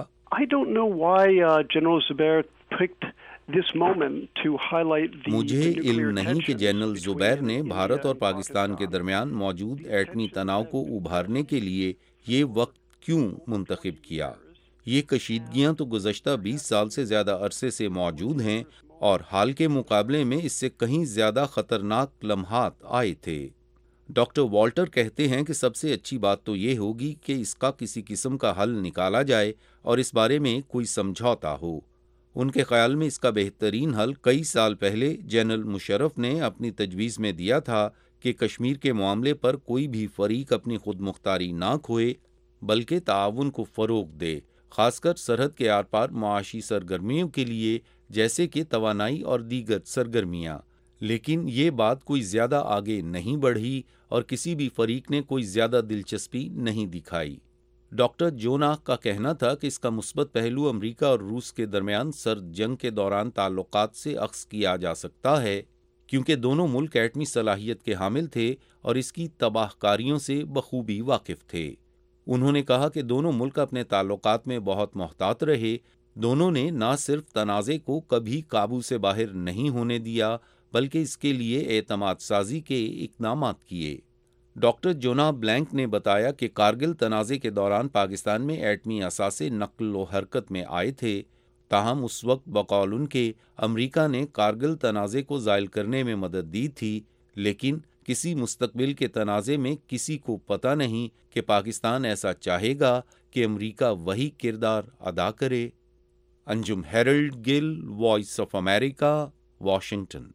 مجھے علم نہیں کہ جنرل زبیر نے بھارت اور پاکستان کے درمیان موجود ایٹمی تناؤ کو ابھارنے کے لیے یہ وقت کیوں منتخب کیا۔ یہ کشیدگیاں تو گزشتہ بیس سال سے زیادہ عرصے سے موجود ہیں، اور حال کے مقابلے میں اس سے کہیں زیادہ خطرناک لمحات آئے تھے۔ ڈاکٹر والٹر کہتے ہیں کہ سب سے اچھی بات تو یہ ہوگی کہ اس کا کسی قسم کا حل نکالا جائے اور اس بارے میں کوئی سمجھوتا ہو۔ ان کے خیال میں اس کا بہترین حل کئی سال پہلے جنرل مشرف نے اپنی تجویز میں دیا تھا کہ کشمیر کے معاملے پر کوئی بھی فریق اپنی خود مختاری نہ کھوئے بلکہ تعاون کو فروغ دے، خاص کر سرحد کے آر پار معاشی سرگرمیوں کے لیے جیسے کہ توانائی اور دیگر سرگرمیاں۔ لیکن یہ بات کوئی زیادہ آگے نہیں بڑھی اور کسی بھی فریق نے کوئی زیادہ دلچسپی نہیں دکھائی۔ ڈاکٹر جونا کا کہنا تھا کہ اس کا مثبت پہلو امریکہ اور روس کے درمیان سرد جنگ کے دوران تعلقات سے اخذ کیا جا سکتا ہے، کیونکہ دونوں ملک ایٹمی صلاحیت کے حامل تھے اور اس کی تباہ کاریوں سے بخوبی واقف تھے۔ انہوں نے کہا کہ دونوں ملک اپنے تعلقات میں بہت محتاط رہے، دونوں نے نہ صرف تنازع کو کبھی قابو سے باہر نہیں ہونے دیا بلکہ اس کے لیے اعتماد سازی کے اقدامات کیے۔ ڈاکٹر جونا بلینک نے بتایا کہ کارگل تنازع کے دوران پاکستان میں ایٹمی اثاثے نقل و حرکت میں آئے تھے، تاہم اس وقت بقول ان کے امریکہ نے کارگل تنازع کو زائل کرنے میں مدد دی تھی، لیکن کسی مستقبل کے تنازع میں کسی کو پتہ نہیں کہ پاکستان ایسا چاہے گا کہ امریکہ وہی کردار ادا کرے۔ Anjum Harold Gill, voice of America, Washington.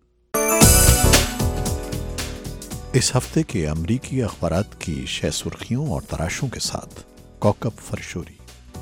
اس ہفتے کے امریکی اخبارات کی شہ سرخیوں اور تراشوں کے ساتھ کوکب فرشوری۔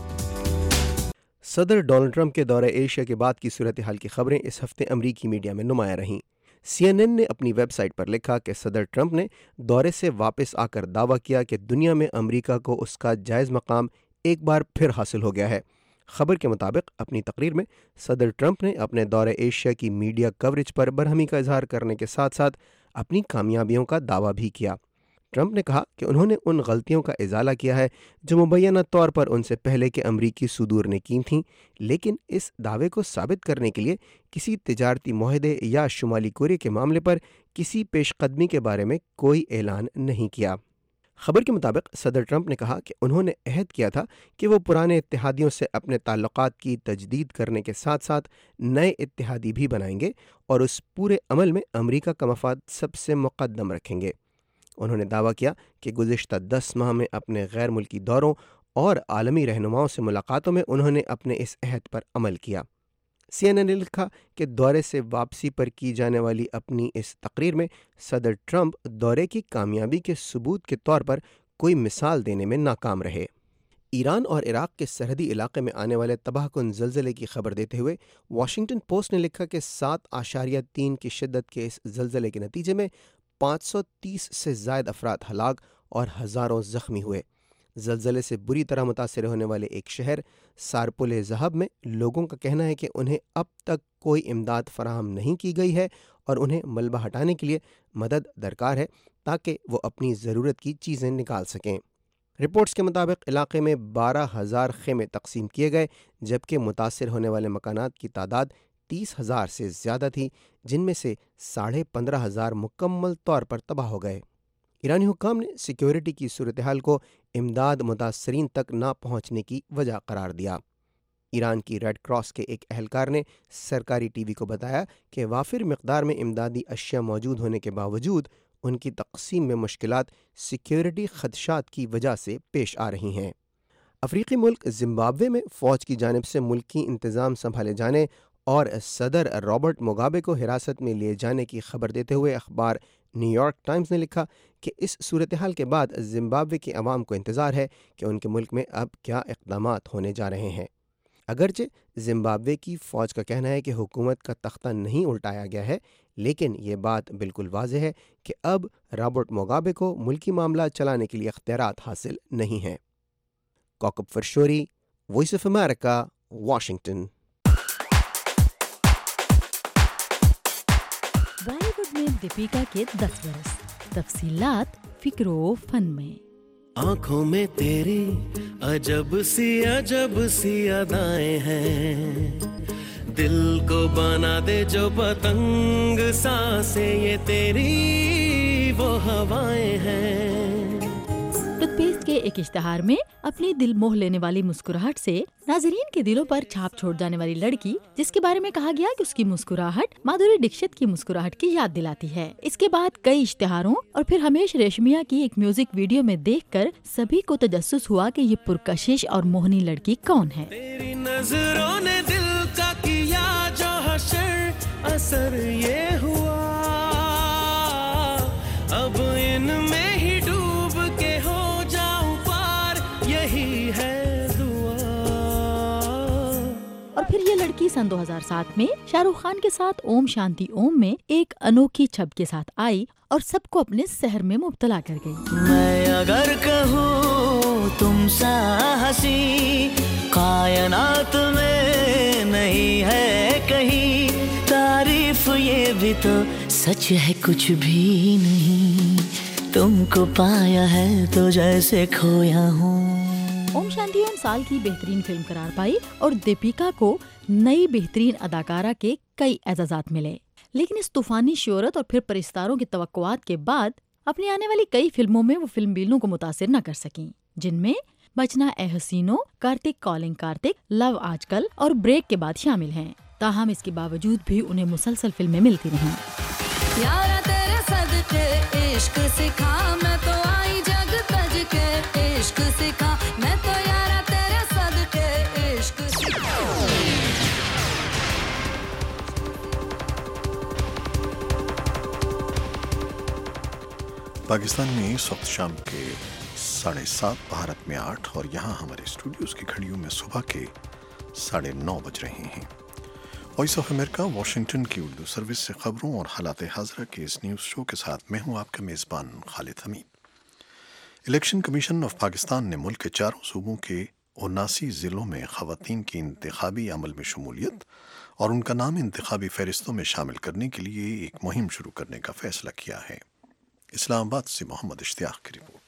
صدر ڈونلڈ ٹرمپ کے دورہ ایشیا کے بعد کی صورتحال کی خبریں اس ہفتے امریکی میڈیا میں نمایاں رہیں۔ سی این این نے اپنی ویب سائٹ پر لکھا کہ صدر ٹرمپ نے دورے سے واپس آ کر دعویٰ کیا کہ دنیا میں امریکہ کو اس کا جائز مقام ایک بار پھر حاصل ہو گیا ہے۔ خبر کے مطابق اپنی تقریر میں صدر ٹرمپ نے اپنے دورہ ایشیا کی میڈیا کوریج پر برہمی کا اظہار کرنے کے ساتھ ساتھ اپنی کامیابیوں کا دعویٰ بھی کیا۔ ٹرمپ نے کہا کہ انہوں نے ان غلطیوں کا ازالہ کیا ہے جو مبینہ طور پر ان سے پہلے کے امریکی صدور نے کی تھیں، لیکن اس دعوے کو ثابت کرنے کے لیے کسی تجارتی معاہدے یا شمالی کوریا کے معاملے پر کسی پیش قدمی کے بارے میں کوئی اعلان نہیں کیا۔ خبر کے مطابق صدر ٹرمپ نے کہا کہ انہوں نے عہد کیا تھا کہ وہ پرانے اتحادیوں سے اپنے تعلقات کی تجدید کرنے کے ساتھ ساتھ نئے اتحادی بھی بنائیں گے اور اس پورے عمل میں امریکہ کا مفاد سب سے مقدم رکھیں گے۔ انہوں نے دعویٰ کیا کہ گزشتہ دس ماہ میں اپنے غیر ملکی دوروں اور عالمی رہنماؤں سے ملاقاتوں میں انہوں نے اپنے اس عہد پر عمل کیا۔ سی این این نے لکھا کہ دورے سے واپسی پر کی جانے والی اپنی اس تقریر میں صدر ٹرمپ دورے کی کامیابی کے ثبوت کے طور پر کوئی مثال دینے میں ناکام رہے۔ ایران اور عراق کے سرحدی علاقے میں آنے والے تباہ کن زلزلے کی خبر دیتے ہوئے واشنگٹن پوسٹ نے لکھا کہ سات اشاریہ تین کی شدت کے اس زلزلے کے نتیجے میں پانچ سو تیس سے زائد افراد ہلاک اور ہزاروں زخمی ہوئے۔ زلزلے سے بری طرح متاثر ہونے والے ایک شہر سارپل ذہب میں لوگوں کا کہنا ہے کہ انہیں اب تک کوئی امداد فراہم نہیں کی گئی ہے اور انہیں ملبہ ہٹانے کے لیے مدد درکار ہے تاکہ وہ اپنی ضرورت کی چیزیں نکال سکیں۔ رپورٹس کے مطابق علاقے میں بارہ ہزار خیمے تقسیم کیے گئے، جبکہ متاثر ہونے والے مکانات کی تعداد تیس ہزار سے زیادہ تھی، جن میں سے ساڑھے پندرہ ہزار مکمل طور پر تباہ ہو گئے۔ ایرانی حکام نے سیکیورٹی کی صورتحال کو امداد متاثرین تک نہ پہنچنے کی وجہ قرار دیا۔ ایران کی ریڈ کراس کے ایک اہلکار نے سرکاری ٹی وی کو بتایا کہ وافر مقدار میں امدادی اشیاء موجود ہونے کے باوجود ان کی تقسیم میں مشکلات سیکیورٹی خدشات کی وجہ سے پیش آ رہی ہیں۔ افریقی ملک زمبابوے میں فوج کی جانب سے ملکی انتظام سنبھالے جانے اور صدر رابرٹ موگابے کو حراست میں لیے جانے کی خبر دیتے ہوئے اخبار نیو یارک ٹائمز نے لکھا کہ اس صورتحال کے بعد زمبابوے کے عوام کو انتظار ہے کہ ان کے ملک میں اب کیا اقدامات ہونے جا رہے ہیں۔ اگرچہ زمبابوے کی فوج کا کہنا ہے کہ حکومت کا تختہ نہیں الٹایا گیا ہے، لیکن یہ بات بالکل واضح ہے کہ اب رابرٹ موگابے کو ملکی معاملات چلانے کے لیے اختیارات حاصل نہیں ہیں۔ Kaukab Farshori, voice of America, Washington. Bollywood میں دیپیکا کے دس برس، تفصیلات فکر و فن میں۔ آنکھوں میں تیری عجب سی عجب سی ادائیں ہیں، دل کو بنا دے جو پتنگ سانسیں، یہ تیری وہ ہوائیں ہیں۔ ٹوتھ پیسٹ کے ایک اشتہار میں اپنی دل موہ لینے والی مسکراہٹ سے ناظرین کے دلوں پر چھاپ چھوڑ جانے والی لڑکی، جس کے بارے میں کہا گیا کہ اس کی مسکراہٹ مادھوری ڈکشت کی مسکراہٹ کی یاد دلاتی ہے۔ اس کے بعد کئی اشتہاروں اور پھر ہمیش ریشمیا کی ایک میوزک ویڈیو میں دیکھ کر سبھی کو تجسس ہوا کہ یہ پرکشش اور موہنی لڑکی کون ہے۔ تیری نظروں نے دل کا کیا جو حشر، اثر یہ ہوا اب ان میں ہی ڈوب کے ہو جاؤں پار، یہی ہے دعا۔ اور پھر یہ لڑکی سن دو ہزار سات میں شاہ رخ خان کے ساتھ اوم شانتی اوم میں ایک انوکھی چھب کے ساتھ آئی اور سب کو اپنے سحر میں مبتلا کر گئی۔ میں اگر کہوں تم سا ہنسی کائنات میں نہیں ہے کہیں، تعریف یہ بھی تو سچ ہے کچھ بھی نہیں، تم کو پایا ہے تو جیسے کھویا ہوں۔ اوم شانتی اوم سال کی بہترین فلم قرار پائی اور دیپیکا کو نئی بہترین اداکارہ کے کئی اعزازات ملے، لیکن اس طوفانی شہرت اور پھر پرستاروں کی توقعات کے بعد اپنی آنے والی کئی فلموں میں وہ فلم بیلوں کو متاثر نہ کر سکیں، جن میں بچنا اے حسینو، کارتک کالنگ کارتک، لو آج کل اور بریک کے بعد شامل ہیں، تاہم اس کے باوجود بھی انہیں مسلسل فلمیں ملتی رہیں۔ یارا تیرے صدقے عشق سکھا، میں تو آئی جگ تج کے عشق سکھا، میں تو یارا تیرے صدقے عشق سکھا۔ پاکستان میں اس وقت شام کے ساڑھے سات، بھارت میں آٹھ، اور یہاں ہمارے اسٹوڈیوز کی گھڑیوں میں صبح کے ساڑھے نو بج رہے ہیں۔ وائس آف امریکہ واشنگٹن کی اردو سروس سے خبروں اور حالات حاضرہ کے اس نیوز شو کے ساتھ میں ہوں آپ کا میزبان Khalid Hameed. Election commission of Pakistan نے ملک کے چاروں صوبوں کے اناسی ضلعوں میں خواتین کی انتخابی عمل میں شمولیت اور ان کا نام انتخابی فہرستوں میں شامل کرنے کے لیے ایک مہم شروع کرنے کا فیصلہ کیا ہے۔ اسلام آباد سے محمد اشتیاق کی report.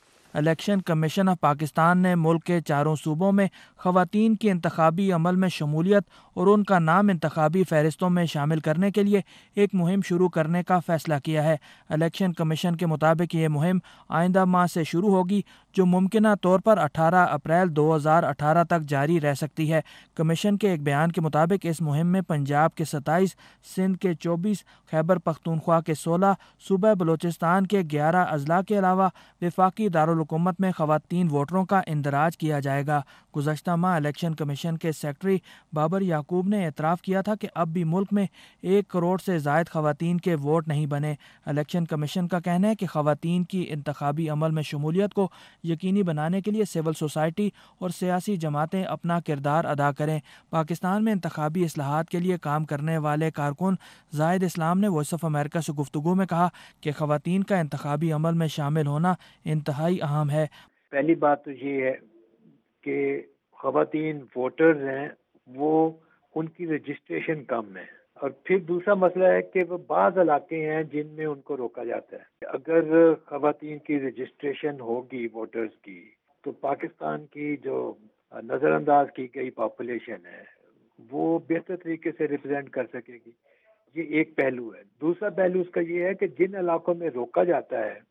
Election commission of Pakistan نے ملک کے چاروں صوبوں میں خواتین کی انتخابی عمل میں شمولیت اور ان کا نام انتخابی فہرستوں میں شامل کرنے کے لیے ایک مہم شروع کرنے کا فیصلہ کیا ہے۔ الیکشن کمیشن کے مطابق یہ مہم آئندہ ماہ سے شروع ہوگی، جو ممکنہ طور پر اٹھارہ اپریل دو ہزار اٹھارہ تک جاری رہ سکتی ہے۔ کمیشن کے ایک بیان کے مطابق اس مہم میں پنجاب کے ستائیس، سندھ کے چوبیس، خیبر پختونخوا کے سولہ، صوبہ بلوچستان کے گیارہ اضلاع کے علاوہ وفاقی دارالحکومت میں خواتین ووٹروں کا اندراج کیا جائے گا۔ گزشتہ ماہ الیکشن کمیشن کے سیکرٹری بابر یعقوب نے اعتراف کیا تھا کہ اب بھی ملک میں ایک کروڑ سے زائد خواتین کے ووٹ نہیں بنے۔ الیکشن کمیشن کا کہنا ہے کہ خواتین کی انتخابی عمل میں شمولیت کو یقینی بنانے کے لیے سول سوسائٹی اور سیاسی جماعتیں اپنا کردار ادا کریں۔ پاکستان میں انتخابی اصلاحات کے لیے کام کرنے والے کارکن زاہد اسلام نے وائس آف امریکہ سے گفتگو میں کہا کہ خواتین کا انتخابی عمل میں شامل ہونا انتہائی اہم ہے۔ پہلی بات تو یہ ہے کہ خواتین ووٹرز ہیں وہ ان کی رجسٹریشن کم ہے، اور پھر دوسرا مسئلہ ہے کہ وہ بعض علاقے ہیں جن میں ان کو روکا جاتا ہے۔ اگر خواتین کی رجسٹریشن ہوگی ووٹرز کی تو پاکستان کی جو نظر انداز کی گئی پاپولیشن ہے وہ بہتر طریقے سے ریپرزینٹ کر سکے گی۔ یہ ایک پہلو ہے۔ دوسرا پہلو اس کا یہ ہے کہ جن علاقوں میں روکا جاتا ہے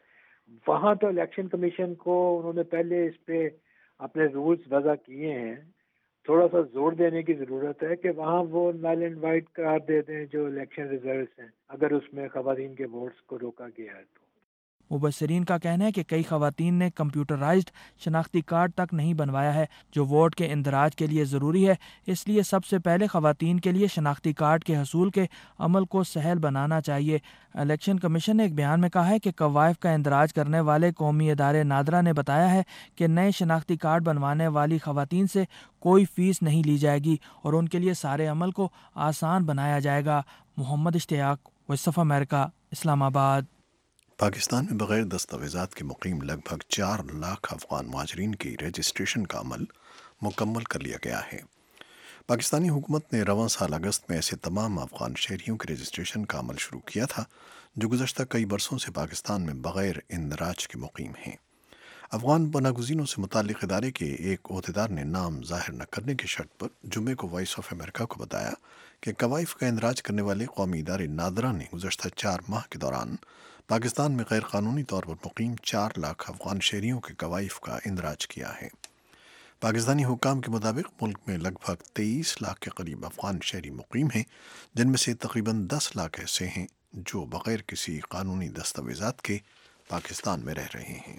وہاں تو الیکشن کمیشن کو انہوں نے پہلے اس پہ اپنے رولز وضع کیے ہیں، تھوڑا سا زور دینے کی ضرورت ہے کہ وہاں وہ نل اینڈ وائٹ قرار دے دیں جو الیکشن ریزلٹس ہیں اگر اس میں خواتین کے ووٹس کو روکا گیا ہے تو۔ مبصرین کا کہنا ہے کہ کئی خواتین نے کمپیوٹرائزڈ شناختی کارڈ تک نہیں بنوایا ہے جو ووٹ کے اندراج کے لیے ضروری ہے، اس لیے سب سے پہلے خواتین کے لیے شناختی کارڈ کے حصول کے عمل کو سہل بنانا چاہیے۔ الیکشن کمیشن نے ایک بیان میں کہا ہے کہ قوائف کا اندراج کرنے والے قومی ادارے نادرا نے بتایا ہے کہ نئے شناختی کارڈ بنوانے والی خواتین سے کوئی فیس نہیں لی جائے گی اور ان کے لیے سارے عمل کو آسان بنایا جائے گا۔ محمد اشتیاق، وائس آف امریکہ، اسلام آباد۔ پاکستان میں بغیر دستاویزات کے مقیم لگ بھگ چار لاکھ افغان مہاجرین کی رجسٹریشن کا عمل مکمل کر لیا گیا ہے۔ پاکستانی حکومت نے رواں سال اگست میں ایسے تمام افغان شہریوں کے رجسٹریشن کا عمل شروع کیا تھا جو گزشتہ کئی برسوں سے پاکستان میں بغیر اندراج کے مقیم ہیں۔ افغان پناہ گزینوں سے متعلق ادارے کے ایک عہدیدار نے نام ظاہر نہ کرنے کی شرط پر جمعے کو وائس آف امریکہ کو بتایا کہ قوائف کا اندراج کرنے والے قومی ادارے نادرا نے گزشتہ چار ماہ کے دوران پاکستان میں غیر قانونی طور پر مقیم چار لاکھ افغان شہریوں کے قوائف کا اندراج کیا ہے۔ پاکستانی حکام کے مطابق ملک میں لگ بھگ تیئیس لاکھ کے قریب افغان شہری مقیم ہیں، جن میں سے تقریباً دس لاکھ ایسے ہیں جو بغیر کسی قانونی دستاویزات کے پاکستان میں رہ رہے ہیں۔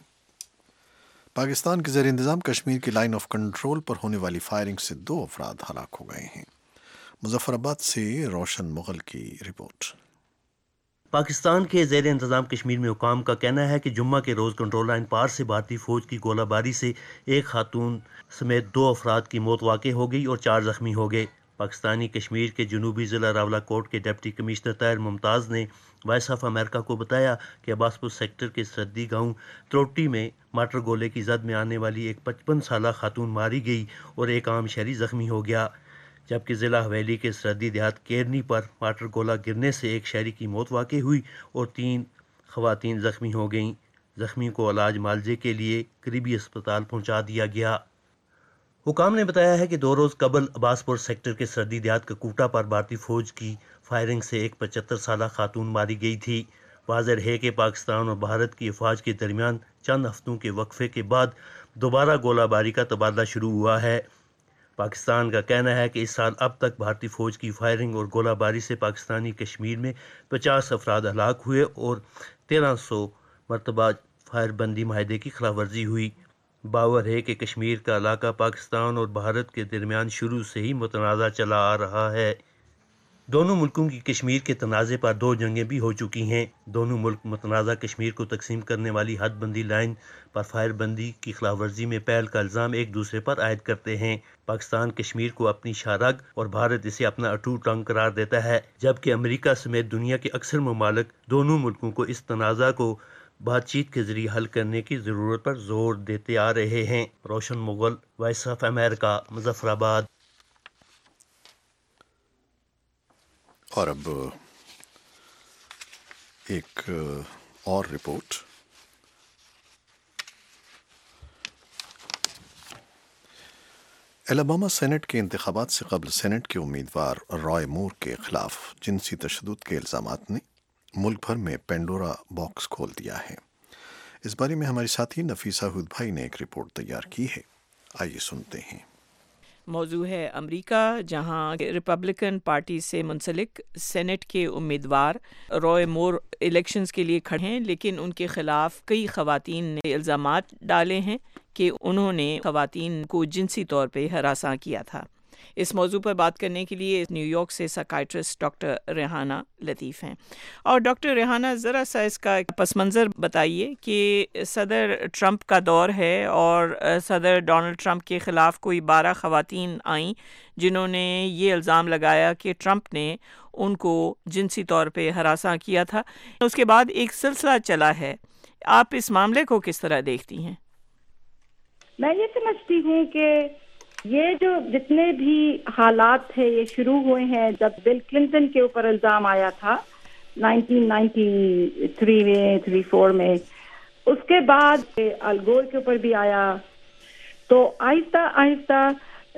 پاکستان کے زیر انتظام کشمیر کی لائن آف کنٹرول پر ہونے والی فائرنگ سے دو افراد ہلاک ہو گئے ہیں۔ مظفر آباد سے روشن مغل کی رپورٹ۔ پاکستان کے زیر انتظام کشمیر میں حکام کا کہنا ہے کہ جمعہ کے روز کنٹرول لائن پار سے بھارتی فوج کی گولہ باری سے ایک خاتون سمیت دو افراد کی موت واقع ہو گئی اور چار زخمی ہو گئے۔ پاکستانی کشمیر کے جنوبی ضلع راولہ کوٹ کے ڈپٹی کمشنر طاہر ممتاز نے وائس آف امریکہ کو بتایا کہ عباس پور سیکٹر کے سرحدی گاؤں تروٹی میں مارٹر گولے کی زد میں آنے والی ایک پچپن سالہ خاتون ماری گئی اور ایک عام شہری زخمی ہو گیا، جبکہ ضلع حویلی کے سرحدی دیہات کیرنی پر مارٹر گولہ گرنے سے ایک شہری کی موت واقع ہوئی اور تین خواتین زخمی ہو گئیں۔ زخمی کو علاج معالجے کے لیے قریبی اسپتال پہنچا دیا گیا۔ حکام نے بتایا ہے کہ دو روز قبل عباس پور سیکٹر کے سرحدی دیہات ککوٹا پر بھارتی فوج کی فائرنگ سے ایک پچہتر سالہ خاتون ماری گئی تھی۔ واضح ہے کہ پاکستان اور بھارت کی افواج کے درمیان چند ہفتوں کے وقفے کے بعد دوبارہ گولہ باری کا تبادلہ شروع ہوا ہے۔ پاکستان کا کہنا ہے کہ اس سال اب تک بھارتی فوج کی فائرنگ اور گولہ باری سے پاکستانی کشمیر میں پچاس افراد ہلاک ہوئے اور تیرہ سو مرتبہ فائر بندی معاہدے کی خلاف ورزی ہوئی۔ باور ہے کہ کشمیر کا علاقہ پاکستان اور بھارت کے درمیان شروع سے ہی متنازع چلا آ رہا ہے۔ دونوں ملکوں کی کشمیر کے تنازع پر دو جنگیں بھی ہو چکی ہیں۔ دونوں ملک متنازع کشمیر کو تقسیم کرنے والی حد بندی لائن پر فائر بندی کی خلاف ورزی میں پہل کا الزام ایک دوسرے پر عائد کرتے ہیں۔ پاکستان کشمیر کو اپنی شاہراہ اور بھارت اسے اپنا اٹوٹ رنگ قرار دیتا ہے، جبکہ امریکہ سمیت دنیا کے اکثر ممالک دونوں ملکوں کو اس تنازع کو بات چیت کے ذریعے حل کرنے کی ضرورت پر زور دیتے آ رہے ہیں۔ Roshan Mughal, voice of America, Muzaffarabad. اور اب ایک اور رپورٹ۔ الاباما سینٹ کے انتخابات سے قبل سینٹ کے امیدوار رائے مور کے خلاف جنسی تشدد کے الزامات نے ملک بھر میں پینڈورا باکس کھول دیا ہے۔ اس بارے میں ہماری ساتھی نفیسہ ہود بھائی نے ایک رپورٹ تیار کی ہے، آئیے سنتے ہیں۔ موضوع ہے امریکہ، جہاں ریپبلکن پارٹی سے منسلک سینٹ کے امیدوار رائے مور الیکشنز کے لیے کھڑے ہیں، لیکن ان کے خلاف کئی خواتین نے الزامات ڈالے ہیں کہ انہوں نے خواتین کو جنسی طور پہ ہراساں کیا تھا۔ اس موضوع پر بات کرنے کے لیے نیو یارک سے سائیکائٹرسٹ ڈاکٹر ریحانہ لطیف ہیں۔ اور ڈاکٹر ریحانہ، ذرا سا اس کا پس منظر بتائیے کہ صدر ٹرمپ کا دور ہے اور صدر ڈونلڈ ٹرمپ کے خلاف کوئی بارہ خواتین آئیں جنہوں نے یہ الزام لگایا کہ ٹرمپ نے ان کو جنسی طور پہ ہراساں کیا تھا۔ اس کے بعد ایک سلسلہ چلا ہے، آپ اس معاملے کو کس طرح دیکھتی ہیں؟ میں یہ سمجھتی ہوں کہ یہ جو جتنے بھی حالات تھے یہ شروع ہوئے ہیں جب بل کلنٹن کے اوپر الزام آیا تھا نائنٹین نائنٹی تھری میں تھری فور میں، اس کے بعد ال گور کے اوپر بھی آیا، تو آہستہ آہستہ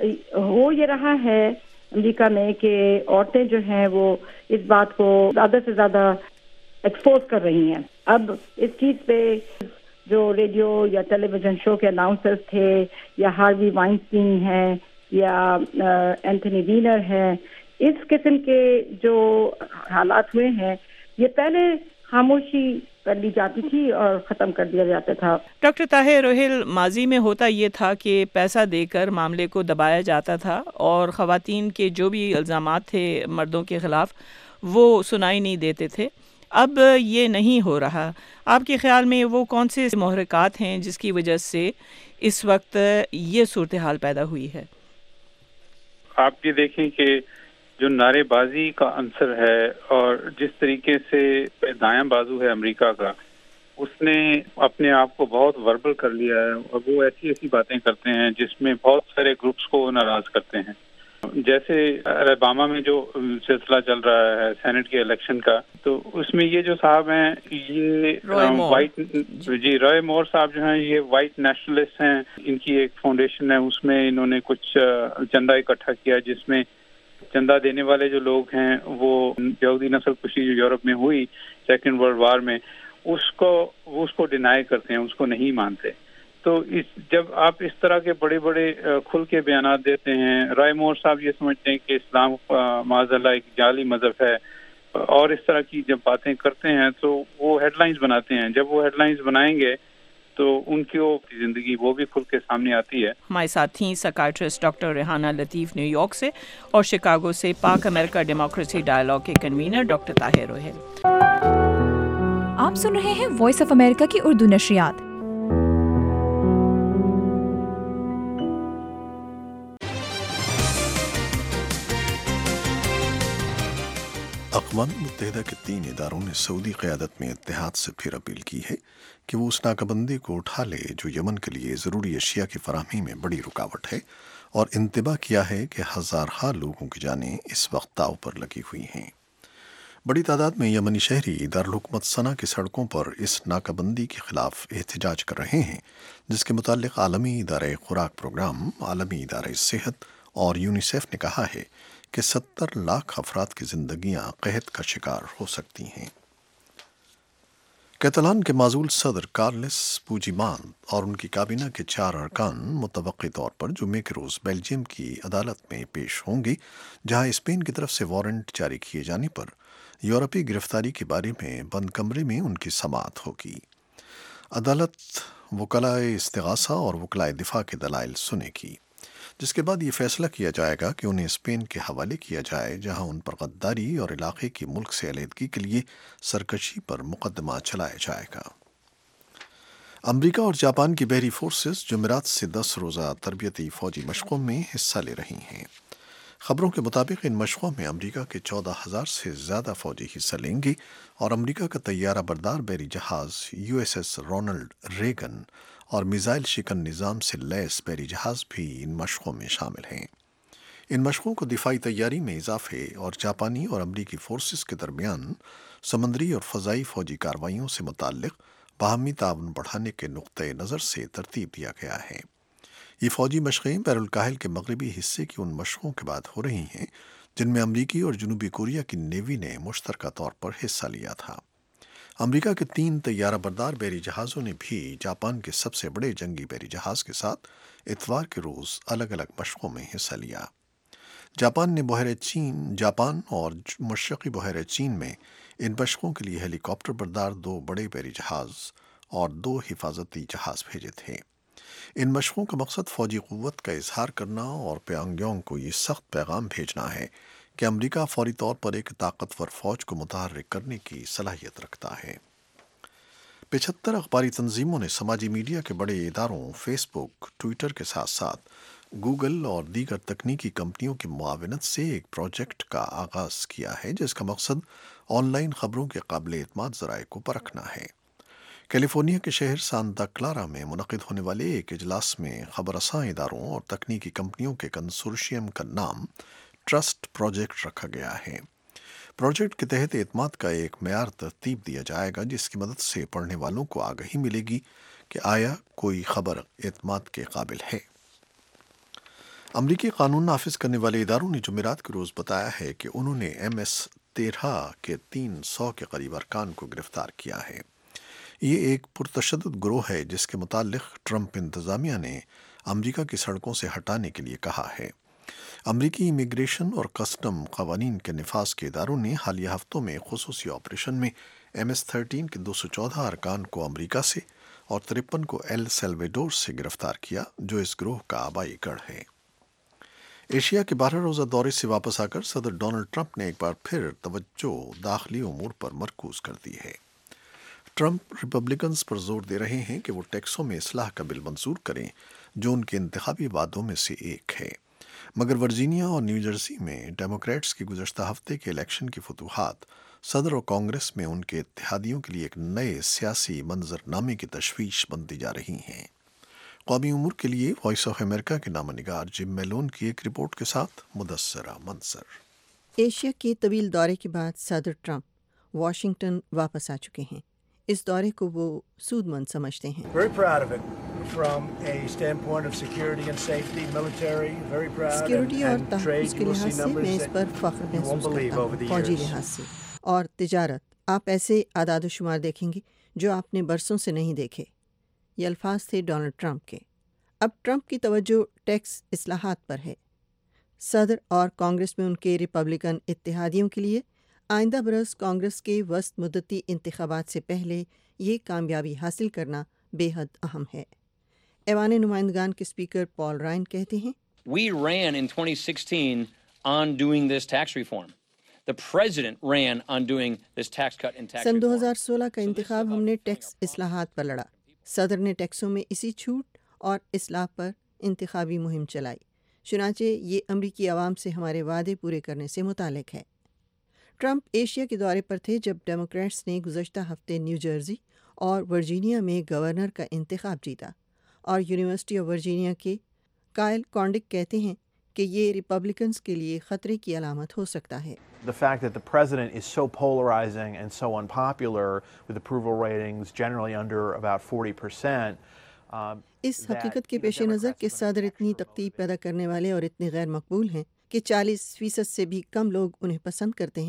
ہو یہ رہا ہے امریکہ میں کہ عورتیں جو ہیں وہ اس بات کو زیادہ سے زیادہ ایکسپوز کر رہی ہیں۔ اب اس چیز پہ جو ریڈیو یا ٹیلی ویژن شو کے اناؤنسرز تھے، یا ہاروی وائنسٹین ہیں، یا اینتھنی وینر ہیں، اس قسم کے جو حالات ہوئے ہیں یہ پہلے خاموشی کر لی جاتی تھی اور ختم کر دیا جاتا تھا۔ ڈاکٹر طاہر روہیل، ماضی میں ہوتا یہ تھا کہ پیسہ دے کر معاملے کو دبایا جاتا تھا اور خواتین کے جو بھی الزامات تھے مردوں کے خلاف وہ سنائی نہیں دیتے تھے۔ اب یہ نہیں ہو رہا۔ آپ کے خیال میں وہ کون سے محرکات ہیں جس کی وجہ سے اس وقت یہ صورتحال پیدا ہوئی ہے؟ آپ یہ دیکھیں کہ جو نعرے بازی کا عنصر ہے اور جس طریقے سے دایاں بازو ہے امریکہ کا، اس نے اپنے آپ کو بہت وربل کر لیا ہے اور وہ ایسی ایسی باتیں کرتے ہیں جس میں بہت سارے گروپس کو ناراض کرتے ہیں۔ جیسے الاباما میں جو سلسلہ چل رہا ہے سینٹ کے الیکشن کا، تو اس میں یہ جو صاحب ہیں یہ وائٹ جی رائے مور صاحب جو ہیں یہ وائٹ نیشنلسٹ ہیں۔ ان کی ایک فاؤنڈیشن ہے، اس میں انہوں نے کچھ چندہ اکٹھا کیا جس میں چندہ دینے والے جو لوگ ہیں وہ یہودی نسل کشی جو یورپ میں ہوئی سیکنڈ ورلڈ وار میں، اس کو وہ اس کو ڈینائی کرتے ہیں، اس کو نہیں مانتے۔ تو اس جب آپ اس طرح کے بڑے بڑے کھل کے بیانات دیتے ہیں، رائے مور صاحب یہ سمجھتے ہیں کہ اسلام معاذ اللہ ایک جعلی مذہب ہے اور اس طرح کی جب باتیں کرتے ہیں تو وہ ہیڈ لائنز بناتے ہیں۔ جب وہ ہیڈ لائنز بنائیں گے تو ان کی زندگی وہ بھی کھل کے سامنے آتی ہے۔ ہمارے ساتھی psychiatrist doctor Rehana Latif New York سے اور شکاگو سے پاک امریکہ ڈیموکریسی ڈائیلاگ کے کنوینر ڈاکٹر طاہر روہیل۔ آپ سن رہے ہیں وائس آف امریکہ کی اردو نشریات۔ اقوام متحدہ کے تین اداروں نے سعودی قیادت میں اتحاد سے پھر اپیل کی ہے کہ وہ اس ناکہ بندی کو اٹھا لے جو یمن کے لیے ضروری اشیاء کی فراہمی میں بڑی رکاوٹ ہے، اور انتباہ کیا ہے کہ ہزارہا لوگوں کی جانیں اس وقت داؤ پر لگی ہوئی ہیں۔ بڑی تعداد میں یمنی شہری دارالحکومت صنعا کی سڑکوں پر اس ناکہ بندی کے خلاف احتجاج کر رہے ہیں، جس کے متعلق عالمی ادارہ خوراک پروگرام، عالمی ادارہ صحت اور یونیسیف نے کہا ہے کہ ستر لاکھ افراد کی زندگیاں قحط کا شکار ہو سکتی ہیں۔ कैतलान के माजूल सदर कार्लेस पूजीमान और उनकी काबीना के चार अरकान मुतवक्की तौर पर जुम्मे के रोज़ बेल्जियम की अदालत में पेश होंगे, जहां स्पेन की तरफ से वारंट जारी किए जाने पर यूरोपीय गिरफ्तारी के बारे में बंद कमरे में उनकी समाअत होगी। अदालत वकलाए इस्तिगासा और वकलाए दिफा के दलाइल सुनेगी, जिसके बाद ये फैसला किया जाएगा कि उन्हें स्पेन के हवाले किया जाए, जहां उन पर गद्दारी और इलाके की मुल्क से अलहदगी के लिए सरकशी पर मुकदमा चलाया जाएगा। अमरीका और जापान की बहरी फोर्सेस जुमेरात से दस रोज़ा तरबियती फ़ौजी मशक़ों में हिस्सा ले रही हैं। खबरों के मुताबिक इन मशक़ों में अमरीका के चौदह हज़ार से ज़्यादा फ़ौजी हिस्सा लेंगे और अमरीका का तैयारा बरदार बहरी जहाज़ U S S Ronald Reagan और मिज़ाइल शिकन निज़ाम से लैस बहरी जहाज़ भी इन मशक़ों में शामिल हैं। इन मशक़ों को दिफाई तैयारी में इजाफे और जापानी और अमरीकी फोर्सेस के दरमियान समंदरी और फ़ज़ाई फ़ौजी कार्रवाइयों से मुताल्लिक़ बाहमी ताउन बढ़ाने के नुक्ते नज़र से तरतीब दिया गया है। ये फ़ौजी मशक़ें बैरुल-काहिल के मगरबी हिस्से की उन मशक़ों के बाद हो रही हैं जिनमें अमरीकी और जनूबी कोरिया की नेवी ने मुश्तरका तौर पर हिस्सा लिया था। अमरीका के तीन तैयारा बरदार बहरी जहाज़ों ने भी जापान के सबसे बड़े जंगी बहरी जहाज़ के साथ इतवार के रोज़ अलग अलग मशक़ों में हिस्सा लिया। जापान ने बहरे चीन जापान और मशरक़ी बहरे चीन में इन मशक़ों के लिए हेलीकॉप्टर बरदार दो बड़े बहरी जहाज़ और दो हिफाजती जहाज़ भेजे थे। इन मशक़ों का मकसद फ़ौजी क़ुव्वत का इजहार करना और प्यांगयांग को ये सख्त पैगाम भेजना है कि अमरीका फौरी तौर पर एक ताकतवर फ़ौज को मुतहर्रिक करने की सलाहियत रखता है। पचहत्तर अखबारी तंजीमों ने समाजी मीडिया के बड़े इदारों फेसबुक, ट्विटर के साथ साथ गूगल और दीगर तकनीकी कंपनियों की मुआवनत से एक प्रोजेक्ट का आगाज़ किया है, जिसका मकसद ऑनलाइन खबरों के काबिल एतमाद ज़राए को परखना है। कैलिफोर्निया के शहर सांता क्लारा में मुनक़िद होने वाले एक इजलास में खबरसां इदारों और तकनीकी कंपनियों के कंसोर्शियम का नाम ट्रस्ट प्रोजेक्ट रखा गया है। प्रोजेक्ट के तहत एतमाद का एक मेयार तरतीब दिया जाएगा, जिसकी मदद से पढ़ने वालों को आगाही मिलेगी कि आया कोई खबर एतमाद के काबिल है। अमरीकी कानून नाफिज करने वाले इदारों ने जुमेरात के रोज़ बताया है कि उन्होंने एम एस तेरह के तीन सौ के करीब अरकान को गिरफ्तार किया है। ये एक पुरतशद्दुद गिरोह है जिसके मुतालिक ट्रंप इंतज़ामिया ने अमरीका की सड़कों से हटाने के लिए कहा है। अमरीकी इमिग्रेशन और कस्टम कवानीन के निफाज के इदारों ने हालिया हफ्तों में खुसूसी ऑपरेशन में एम एस थर्टीन के दो सौ चौदह अरकान को अमरीका से और तिरपन को एल सेल्वेडोर से गिरफ्तार किया, जो इस गिरोह का आबाई गढ़ है। एशिया के बारह रोज़ा दौरे से वापस आकर सदर डोनाल्ड ट्रंप ने एक बार फिर तवज्जो दाखिली उमूर पर मरकूज कर दी है। ट्रंप रिपब्लिकन्स पर जोर दे रहे हैं कि वो टैक्सों में इस्लाह का बिल मंजूर करें, जो उनके इंतखाबी वादों में से एक है, मगर वर्जीनिया और न्यू जर्सी में डेमोक्रेट्स की गुज़श्ता हफ्ते के इलेक्शन की फतूहात सदर और कांग्रेस में उनके इत्तेहादियों के लिए एक नए सियासी मंजरनामे की तशवीश बनती जा रही हैं। कौमी उमूर के लिए वॉइस ऑफ अमेरिका के नामनिगार जिम मेलोन की एक रिपोर्ट के साथ मुदस्सरा मंसर। एशिया के तवील दौरे के बाद सदर ट्रंप वाशिंगटन वापस आ चुके हैं। इस दौरे को वो सूदमंद समझते हैं। सिक्योरिटी और तहफ़्फ़ुज़ के लिहाज से मैं इस पर फ़ख्र महसूस करता हूँ। फौजी लिहाज से और तिजारत, आप ऐसे आदाद शुमार देखेंगे जो आपने बरसों से नहीं देखे। ये अल्फाज थे डोनाल्ड ट्रंप के। अब ट्रंप की तवज्जो टैक्स इस्लाहात पर है। सदर और कांग्रेस में उनके रिपब्लिकन इत्तेहादियों के लिए आइंदा बरस कांग्रेस के वस्त मुद्दती इंतखाबात से पहले ये कामयाबी हासिल करना बेहद अहम है। ऐवान नुमाइंदगान के स्पीकर पॉल रायन कहते हैं, We ran in twenty sixteen on doing this tax reform. The president ran on doing this tax cut and tax सन दो हज़ार सोलह का इंतखाब हमने टैक्स इस्लाहात पर लड़ा। सदर ने टैक्सों में इसी छूट और इस्लाह पर इंतखाबी मुहिम चलाई। चुनांचे ये अमरीकी आवाम से हमारे वादे पूरे करने से मुतालिक है। ट्रंप एशिया के दौरे पर थे जब डेमोक्रेट्स ने गुज़श्ता हफ्ते न्यू जर्सी और वर्जीनिया में गवर्नर का इंतखाब जीता, और यूनिवर्सिटी ऑफ वर्जीनिया के कायल कॉन्डिक कहते हैं कि ये रिपब्लिकन्स के लिए ख़तरे की अलामत हो सकता है। The fact that the president is so polarizing and so unpopular with approval ratings generally under about forty percent. Um, इस हकीकत के पेश नज़र कि सदर इतनी तकतीब पैदा करने वाले और इतने गैर मकबूल हैं कि चालीस फीसद से भी कम लोग उन्हें पसंद करते हैं,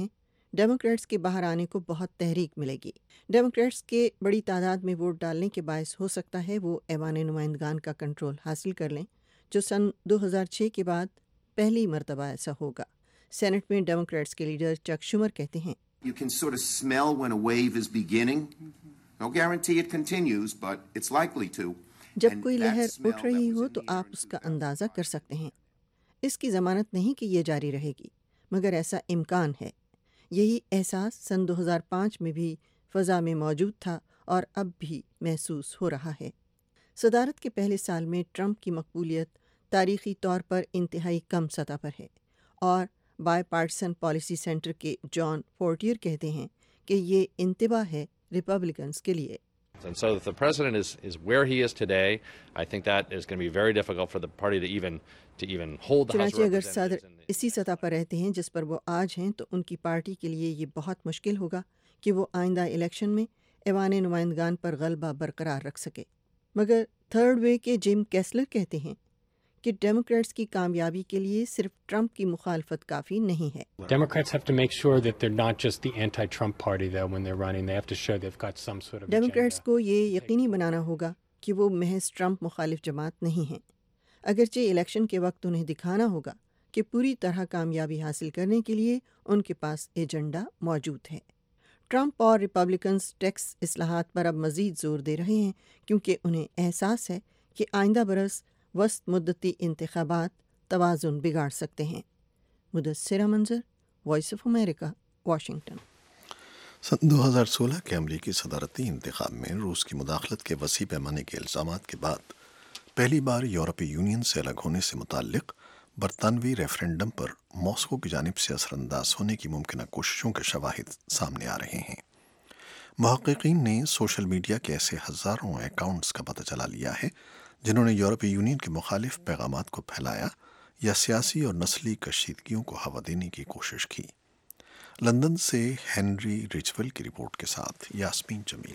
डेमोक्रेट्स के बाहर आने को बहुत तहरीक मिलेगी। डेमोक्रेट्स के बड़ी तादाद में वोट डालने के बायस हो सकता है वो ऐवान नुमाइंदगान का कंट्रोल हासिल कर लें, जो सन दो हज़ार छह के बाद पहली मरतबा ऐसा होगा। सेनेट में डेमोक्रेट्स के लीडर चक शुमर कहते हैं, You can sort of smell when a wave is beginning. No guarantee it continues, but it's likely to. जब कोई लहर उठ रही हो तो आप उसका अंदाज़ा कर सकते हैं। इसकी ज़मानत नहीं कि ये जारी रहेगी, मगर ऐसा इम्कान है। यही एहसास सन दो हज़ार पाँच में भी फ़ज़ा में मौजूद था और अब भी महसूस हो रहा है। सदारत के पहले साल में ट्रंप की मकबूलियत तारीख़ी तौर पर इंतहाई कम सतह पर है और बाई पार्टिसन पॉलिसी सेंटर के जॉन फोर्टियर कहते हैं कि ये इंतबा है रिपब्लिकन्स के लिए। And so if the president is, is where he is today, I think that is going to be very difficult for the party to even to even hold the House of अगर Representatives. सदर इसी सतह पर रहते हैं जिस पर वो आज हैं, तो उनकी पार्टी के लिए ये बहुत मुश्किल होगा कि वो आइंदा इलेक्शन में ऐवान नुमाइंदगान पर गलबा बरकरार रख सके। मगर थर्ड वे के जिम कैसलर कहते हैं कि डेमोक्रेट्स की कामयाबी के लिए सिर्फ ट्रंप की मुखालफत काफ़ी नहीं है। Democrats have to make sure that they're not just the anti-Trump party though when they're running. They have to show they've got some sort of Democrats को ये यकीनी बनाना होगा कि वो महज ट्रंप मुखालिफ जमात नहीं हैं। अगरचे इलेक्शन के वक्त उन्हें दिखाना होगा कि पूरी तरह कामयाबी हासिल करने के लिए उनके पास एजेंडा मौजूद है। ट्रंप और रिपब्लिकन्स टैक्स इस्लाहात पर अब मज़ीद ज़ोर दे रहे हैं क्योंकि उन्हें एहसास है कि आइंदा बरस वस्त मुद्दती इंतखाबात तवाज़ुन बिगाड़ सकते हैं। Mudassira Manzar, Voice of America, Washington. सन दो हज़ार सोलह के अमरीकी सदारती इंतखाब में रूस की मुदाखलत के वसी पैमाने के इल्ज़ामात के बाद पहली बार यूरोपीय यूनियन से अलग होने से मुताल्लिक़ बरतानवी रेफरेंडम पर मॉस्को की जानिब से असरअंदाज होने की मुमकिन कोशिशों के शवाहिद सामने आ रहे हैं। मुहक़्क़ीन ने सोशल मीडिया के ऐसे हज़ारों अकाउंट्स का पता चला लिया है जिन्होंने यूरोपीय यूनियन के मुखालिफ पैगामात को फैलाया या सियासी और नस्ली कशीदगियों को हवा देने की कोशिश की। लंदन से हेनरी रिचवेल की रिपोर्ट के साथ यास्मीन जमील।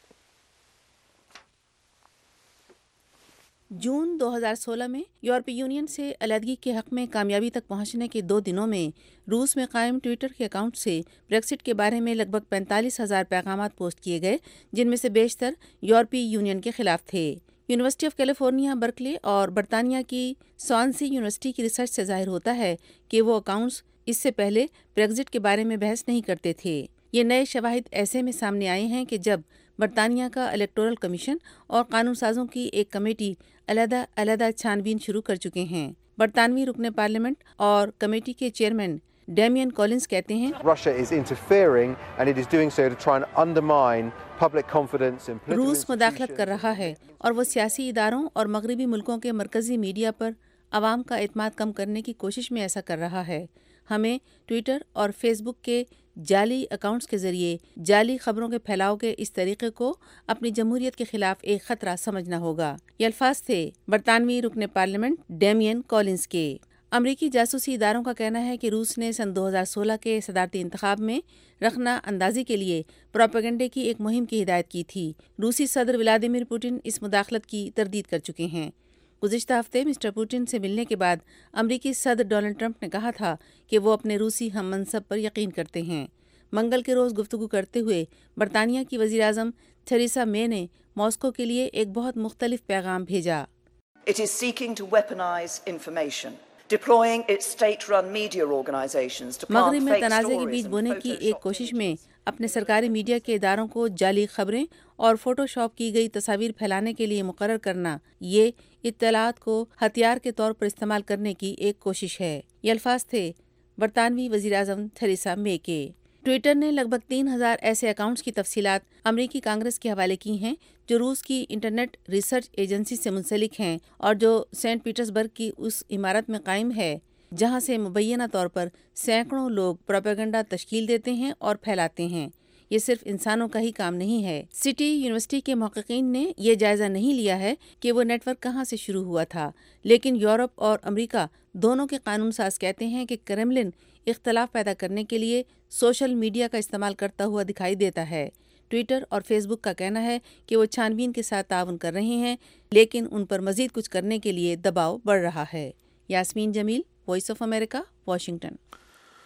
जून दो हज़ार सोलह में यूरोपीय यूनियन से अलहदगी के हक़ में कामयाबी तक पहुंचने के दो दिनों में रूस में कायम ट्विटर के अकाउंट से ब्रेक्सिट के बारे में लगभग पैंतालीस हज़ार पैगामात पोस्ट किए गए, जिनमें से बेशतर यूरोपीय यूनियन के खिलाफ थे। यूनिवर्सिटी ऑफ कैलिफोर्निया बर्कले और बरतानिया की स्वानसी यूनिवर्सिटी की रिसर्च से जाहिर होता है कि वो अकाउंट्स इससे पहले ब्रेक्सिट के बारे में बहस नहीं करते थे। ये नए शवाहिद ऐसे में सामने आए हैं कि जब बरतानिया का इलेक्टोरल कमीशन और कानून साजों की एक कमेटी अलहदा अलहदा छानबीन शुरू कर चुके हैं। बरतानवी रुकने पार्लियामेंट और कमेटी के चेयरमैन डेमियन कॉलिंस कहते हैं, Russia is interfering and it is doing so to try and undermine public confidence in political रूस मुदाखलत कर रहा है और वो सियासी इदारों और मगरबी मुल्कों के मरकजी मीडिया पर आवाम का एतमाद कम करने की कोशिश में ऐसा कर रहा है। हमें ट्विटर और फेसबुक के जाली अकाउंट्स के ज़रिए जाली खबरों के फैलाव के इस तरीक़े को अपनी जमहूरियत के ख़िलाफ़ एक ख़तरा समझना होगा। ये अल्फाज थे बरतानवी रुकने पार्लियामेंट डेमियन कॉलिंस के। अमरीकी जासूसी इदारों का कहना है कि रूस ने सन दो हज़ार सोलह के सदारती इंतखाब में रखना अंदाजी के लिए प्रोपेगेंडे की एक मुहिम की हिदायत की थी। रूसी सदर व्लादिमीर पुतिन इस मुदाखलत की तरदीद कर चुके हैं। गुज़िश्ता हफ्ते मिस्टर पुतिन से मिलने के बाद अमरीकी सदर डोनाल्ड ट्रंप ने कहा था कि वो अपने रूसी हम मनसब पर यकीन करते हैं। मंगल के रोज़ गुफ्तगू करते हुए बरतानिया की वज़ीर आज़म थेरेसा मे ने मॉस्को के लिए एक बहुत मुख्तलिफ पैगाम भेजा। It is seeking to weaponize information, deploying its state-run media organizations to plant मगरिब में fake तनाज़े के stories बीच and बोने की एक Photoshop कोशिश में अपने सरकारी मीडिया के इदारों को जाली खबरें और फोटोशॉप की गई तस्वीर फैलाने के लिए मुकर्रर करना, ये इत्तलात को हथियार के तौर पर इस्तेमाल करने की एक कोशिश है। ये अल्फाज थे बरतानवी वज़ीर आज़म थेरेसा मे के। ट्विटर ने लगभग तीन हज़ार ऐसे अकाउंट्स की तफसीलात अमरीकी कांग्रेस के हवाले की हैं जो रूस की इंटरनेट रिसर्च एजेंसी से मुंसलिक हैं और जो सेंट पीटर्सबर्ग की उस इमारत में कायम है जहां से मुबैना तौर पर सैकड़ों लोग प्रोपेगेंडा तश्कील देते हैं और फैलाते हैं। ये सिर्फ इंसानों का ही काम नहीं है। सिटी यूनिवर्सिटी के मुहक़्क़ीन ने ये जायज़ा नहीं लिया है कि वो नेटवर्क कहाँ से शुरू हुआ था, लेकिन यूरोप और अमेरिका दोनों के कानून साज कहते हैं कि क्रेमलिन इख्तलाफ पैदा करने के लिए सोशल मीडिया का इस्तेमाल करता हुआ दिखाई देता है। ट्विटर और फेसबुक का कहना है कि वो छानबीन के साथ ताउन कर रहे हैं, लेकिन उन पर मज़ीद कुछ करने के लिए दबाव बढ़ रहा है। Yasmeen Jamil, Voice of America, Washington.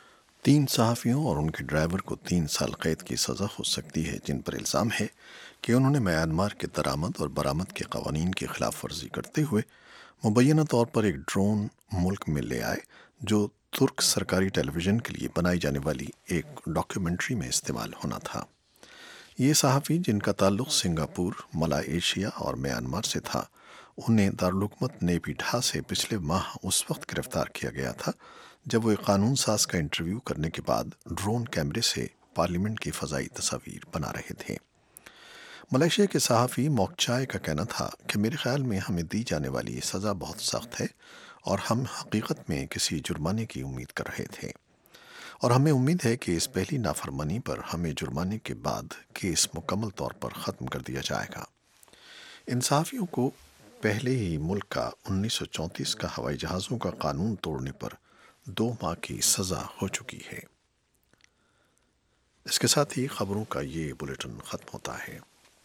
تین صحافیوں اور ان کے ڈرائیور کو تین سال قید کی سزا ہو سکتی ہے، جن پر الزام ہے کہ انہوں نے میانمار کے درآمد اور برآمد کے قوانین کی خلاف ورزی کرتے ہوئے مبینہ طور پر ایک ڈرون ملک میں لے آئے جو ترک سرکاری ٹیلی ویژن کے لیے بنائی جانے والی ایک ڈاکیومنٹری میں استعمال ہونا تھا۔ یہ صحافی، جن کا تعلق سنگاپور، ملائیشیا اور میانمار سے تھا، انہیں دارالحکومت نیپی ڈھا سے پچھلے ماہ اس وقت گرفتار کیا گیا تھا جب وہ ایک قانون ساز کا انٹرویو کرنے کے بعد ڈرون کیمرے سے پارلیمنٹ کی فضائی تصاویر بنا رہے تھے۔ ملائیشیا کے صحافی موکچائے کا کہنا تھا کہ میرے خیال میں ہمیں دی جانے والی یہ سزا بہت سخت ہے اور ہم حقیقت میں کسی جرمانے کی امید کر رہے تھے، اور ہمیں امید ہے کہ اس پہلی نافرمانی پر ہمیں جرمانے کے بعد کیس مکمل طور پر ختم کر دیا جائے گا۔ ان صحافیوں کو پہلے ہی ملک کا انیس سو چونتیس کا ہوائی جہازوں کا قانون توڑنے پر دو ماہ کی سزا ہو چکی ہے۔ اس کے ساتھ ہی خبروں کا یہ بلیٹن ختم ہوتا ہے۔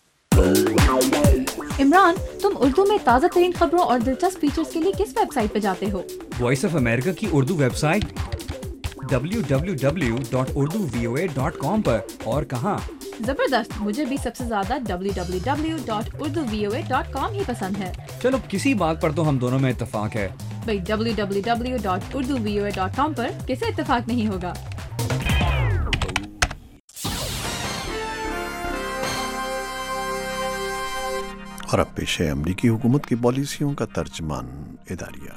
عمران، تم اردو میں تازہ ترین خبروں اور دلچسپ فیچرز کے لیے کس ویب سائٹ پہ جاتے ہو؟ وائس آف امریکہ کی Urdu web site W W W dot Urdu V O A dot com پر۔ اور کہاں؟ زبردست، مجھے بھی سب سے زیادہ W W W dot Urdu V O A dot com ہی پسند ہے۔ چلو کسی بات پر تو ہم دونوں میں اتفاق ہے۔ بھائی W W W dot Urdu V O A dot com پر کسے اتفاق نہیں ہوگا؟ اور اب پیش ہے امریکی حکومت کی پالیسیوں کا ترجمان اداریہ۔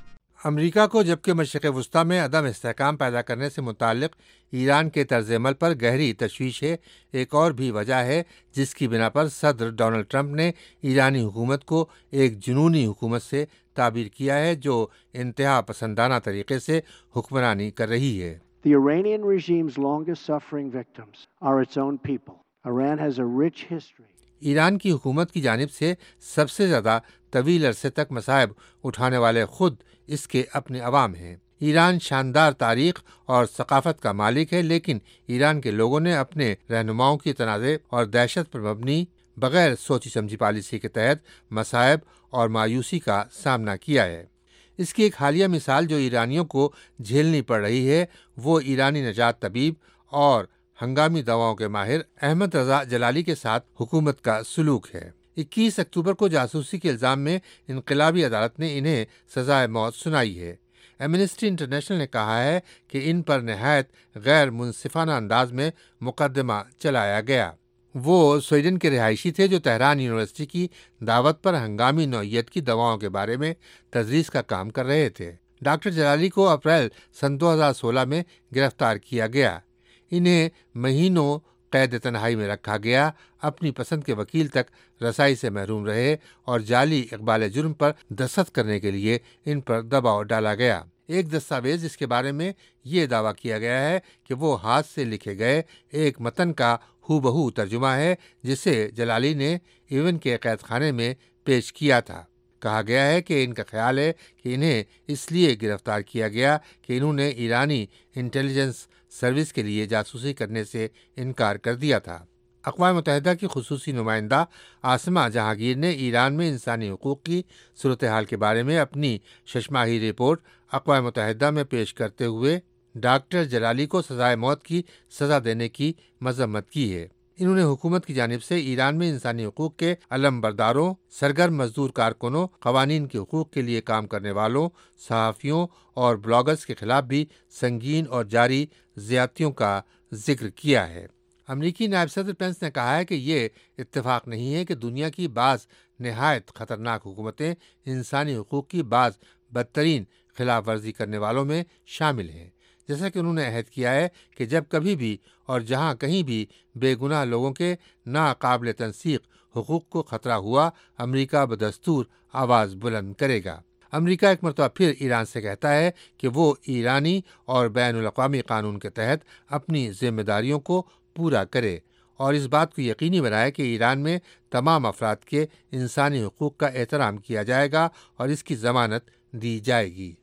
امریکہ کو جبکہ مشرق وسطیٰ میں عدم استحکام پیدا کرنے سے متعلق ایران کے طرز عمل پر گہری تشویش ہے، ایک اور بھی وجہ ہے جس کی بنا پر صدر ڈونلڈ ٹرمپ نے ایرانی حکومت کو ایک جنونی حکومت سے تعبیر کیا ہے جو انتہا پسندانہ طریقے سے حکمرانی کر رہی ہے۔ The Iranian regime's longest suffering victims are its own people. Iran has a rich history. Iran کی حکومت کی جانب سے سب سے زیادہ طویل عرصے تک مصائب اٹھانے والے خود اس کے اپنے عوام ہیں۔ ایران شاندار تاریخ اور ثقافت کا مالک ہے، لیکن ایران کے لوگوں نے اپنے رہنماؤں کی تنازع اور دہشت پر مبنی بغیر سوچی سمجھی پالیسی کے تحت مصائب اور مایوسی کا سامنا کیا ہے۔ اس کی ایک حالیہ مثال جو ایرانیوں کو جھیلنی پڑ رہی ہے وہ ایرانی نجات طبیب اور ہنگامی دواؤں کے ماہر احمد رضا جلالی کے ساتھ حکومت کا سلوک ہے۔ اکیس اکتوبر کو جاسوسی کے الزام میں انقلابی عدالت نے انہیں سزائے موت سنائی ہے۔ ایمنسٹی انٹرنیشنل نے کہا ہے کہ ان پر نہایت غیر منصفانہ انداز میں مقدمہ چلایا گیا۔ وہ سویڈن کے رہائشی تھے جو تہران یونیورسٹی کی دعوت پر ہنگامی نوعیت کی دواؤں کے بارے میں تدریس کا کام کر رہے تھے۔ ڈاکٹر جلالی کو اپریل سن دو ہزار سولہ میں گرفتار کیا گیا۔ انہیں مہینوں قید تنہائی میں رکھا گیا، اپنی پسند کے وکیل تک رسائی سے محروم رہے اور جعلی اقبال جرم پر دستخط کرنے کے لیے ان پر دباؤ ڈالا گیا۔ ایک دستاویز جس کے بارے میں یہ دعویٰ کیا گیا ہے کہ وہ ہاتھ سے لکھے گئے ایک متن کا ہو بہو ترجمہ ہے جسے جلالی نے ایون کے قید خانے میں پیش کیا تھا۔ کہا گیا ہے کہ ان کا خیال ہے کہ انہیں اس لیے گرفتار کیا گیا کہ انہوں نے ایرانی انٹیلیجنس سروس کے لیے جاسوسی کرنے سے انکار کر دیا تھا۔ اقوام متحدہ کی خصوصی نمائندہ عاصمہ جہانگیر نے ایران میں انسانی حقوق کی صورتحال کے بارے میں اپنی ششماہی رپورٹ اقوام متحدہ میں پیش کرتے ہوئے ڈاکٹر جلالی کو سزائے موت کی سزا دینے کی مذمت کی ہے۔ انہوں نے حکومت کی جانب سے ایران میں انسانی حقوق کے علم برداروں، سرگرم مزدور کارکنوں، قوانین کے حقوق کے لیے کام کرنے والوں، صحافیوں اور بلاگرز کے خلاف بھی سنگین اور جاری زیادتیوں کا ذکر کیا ہے۔ امریکی نائب صدر پینس نے کہا ہے کہ یہ اتفاق نہیں ہے کہ دنیا کی بعض نہایت خطرناک حکومتیں انسانی حقوق کی بعض بدترین خلاف ورزی کرنے والوں میں شامل ہیں، جیسا کہ انہوں نے عہد کیا ہے کہ جب کبھی بھی اور جہاں کہیں بھی بے گناہ لوگوں کے ناقابل تنسیق حقوق کو خطرہ ہوا، امریکہ بدستور آواز بلند کرے گا۔ امریکہ ایک مرتبہ پھر ایران سے کہتا ہے کہ وہ ایرانی اور بین الاقوامی قانون کے تحت اپنی ذمہ داریوں کو پورا کرے اور اس بات کو یقینی بنائے کہ ایران میں تمام افراد کے انسانی حقوق کا احترام کیا جائے گا اور اس کی ضمانت دی جائے گی۔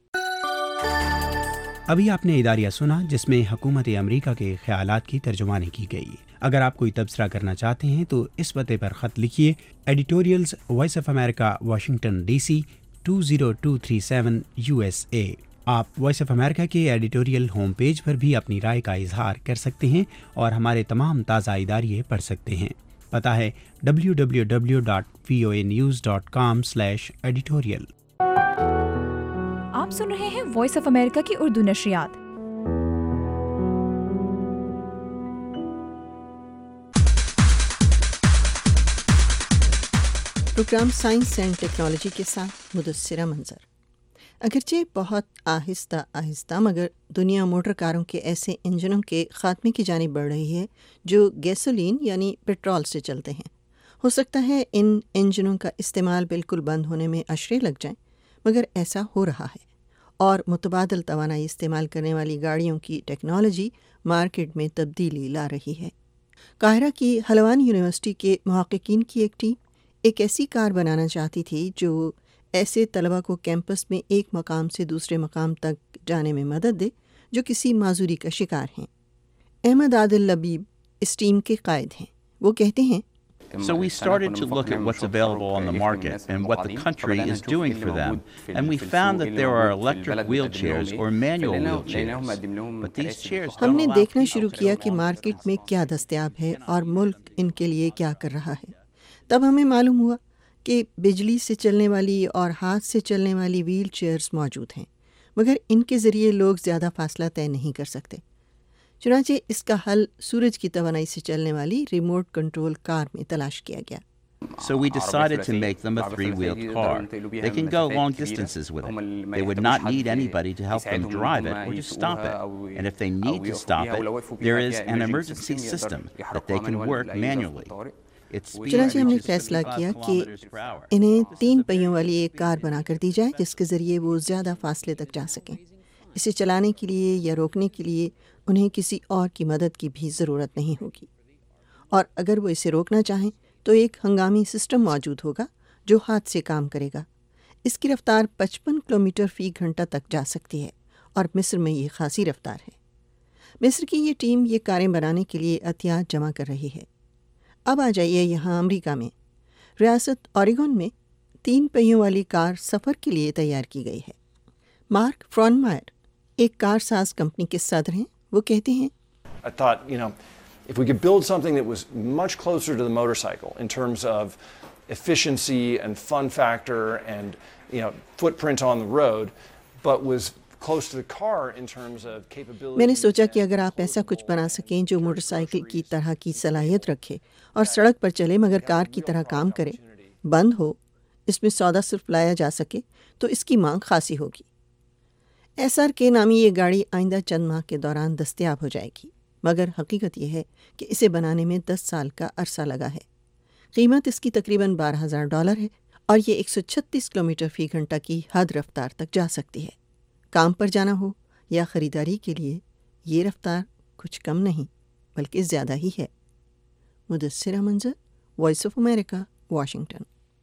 ابھی آپ نے اداریہ سنا جس میں حکومت امریکہ کے خیالات کی ترجمانی کی گئی۔ اگر آپ کوئی تبصرہ کرنا چاہتے ہیں تو اس پتے پر خط لکھیے، editorials Voice of America, Washington D C two zero two three seven U S A. आप वॉइस ऑफ अमेरिका के एडिटोरियल होम पेज पर भी अपनी राय का इजहार कर सकते हैं और हमारे तमाम ताज़ा इदारिये पढ़ सकते हैं। पता है W W W dot V O A news dot com slash editorial. आप सुन रहे हैं वॉइस ऑफ अमेरिका की उर्दू नशरियात। प्रोग्राम साइंस एंड टेक्नोलॉजी के साथ मुदस्सिरा मंजर। अगरचे बहुत आहिस्ता आहिस्ता मगर दुनिया मोटर कारों के ऐसे इंजनों के ख़ात्मे की जानिब बढ़ रही है जो गैसोलीन यानी पेट्रोल से चलते हैं। हो सकता है इन इंजनों का इस्तेमाल बिल्कुल बंद होने में अशरे लग जाएं, मगर ऐसा हो रहा है और मुतबादल तवानाई इस्तेमाल करने वाली गाड़ियों की टेक्नोलॉजी मार्केट में तब्दीली ला रही है। काहिरा की हलवान यूनिवर्सिटी के मुहक्किकीन की एक टीम एक ऐसी कार बनाना चाहती थी जो ऐसे तलबा को कैंपस में एक मकाम से दूसरे मकाम तक जाने में मदद दे जो किसी माजूरी का शिकार हैं। अहमद आदिल लबीब इस टीम के कायद हैं। वो कहते हैं, So we started to look at what's available on the market and what the country is doing for them, and we found that there are electric wheelchairs or manual wheelchairs. But these chairs don't हमने allow देखना people शुरू to किया go कि on मार्केट में क्या दस्तयाब है और मुल्क इनके लिए क्या कर रहा है। तब हमें मालूम हुआ कि बिजली से चलने वाली और हाथ से चलने वाली व्हील चेयर्स मौजूद हैं, मगर इनके ज़रिए लोग ज़्यादा फासला तय नहीं कर सकते। चुनांचे इसका हल सूरज की तवानाई से चलने वाली रिमोट कंट्रोल कार में तलाश किया गया। So we decided to make them a three-wheeled car. They can go long distances with it. They would not need anybody to help them drive it or to stop it. And if they need to stop it, there is an emergency system that they can work manually. चुनांचे हमने फैसला किया कि इन्हें तीन पहियों वाली एक कार बनाकर दी जाए जिसके ज़रिए वो ज़्यादा फासले तक जा सकें। इसे चलाने के लिए या रोकने के लिए उन्हें किसी और की मदद की भी ज़रूरत नहीं होगी, और अगर वो इसे रोकना चाहें तो एक हंगामी सिस्टम मौजूद होगा जो हाथ से काम करेगा। इसकी रफ्तार पचपन किलोमीटर फ़ी घंटा तक जा सकती है और मिस्र में ये खासी रफ्तार है। मिस्र की ये टीम ये कारें बनाने के लिए अतियात जमा कर रही है। अब आ जाइए यहाँ अमेरिका में। रियासत ओरेगन में तीन पहियों वाली कार सफ़र के लिए तैयार की गई है। मार्क फ्रॉनमायर एक कार साज कंपनी के सदर हैं। वो कहते हैं, I thought, you know, if we could build something that was much closer to the motorcycle in terms of efficiency and fun factor and, you know, footprint on the road, but was close to the car in terms of capability. मैंने सोचा कि अगर आप ऐसा कुछ बना सकें जो मोटरसाइकिल की तरह की सलाहियत रखे और सड़क पर चले मगर कार की तरह काम करे, बंद हो, इसमें सौदा सिर्फ लाया जा सके, तो इसकी मांग खासी होगी। एस आर के नामी ये गाड़ी आइंदा चंद माह के दौरान दस्तयाब हो जाएगी, मगर हकीकत यह है कि इसे बनाने में दस साल का अरसा लगा है। कीमत इसकी तकरीबन बारह हज़ार डॉलर है और ये एक सौ छत्तीस किलोमीटर फ़ी घंटा की हद रफ्तार तक जा सकती है। काम पर जाना हो या ख़रीदारी के लिए ये रफ्तार कुछ कम नहीं बल्कि ज़्यादा ही है। Mudassira Manzar, Voice of America, Washington.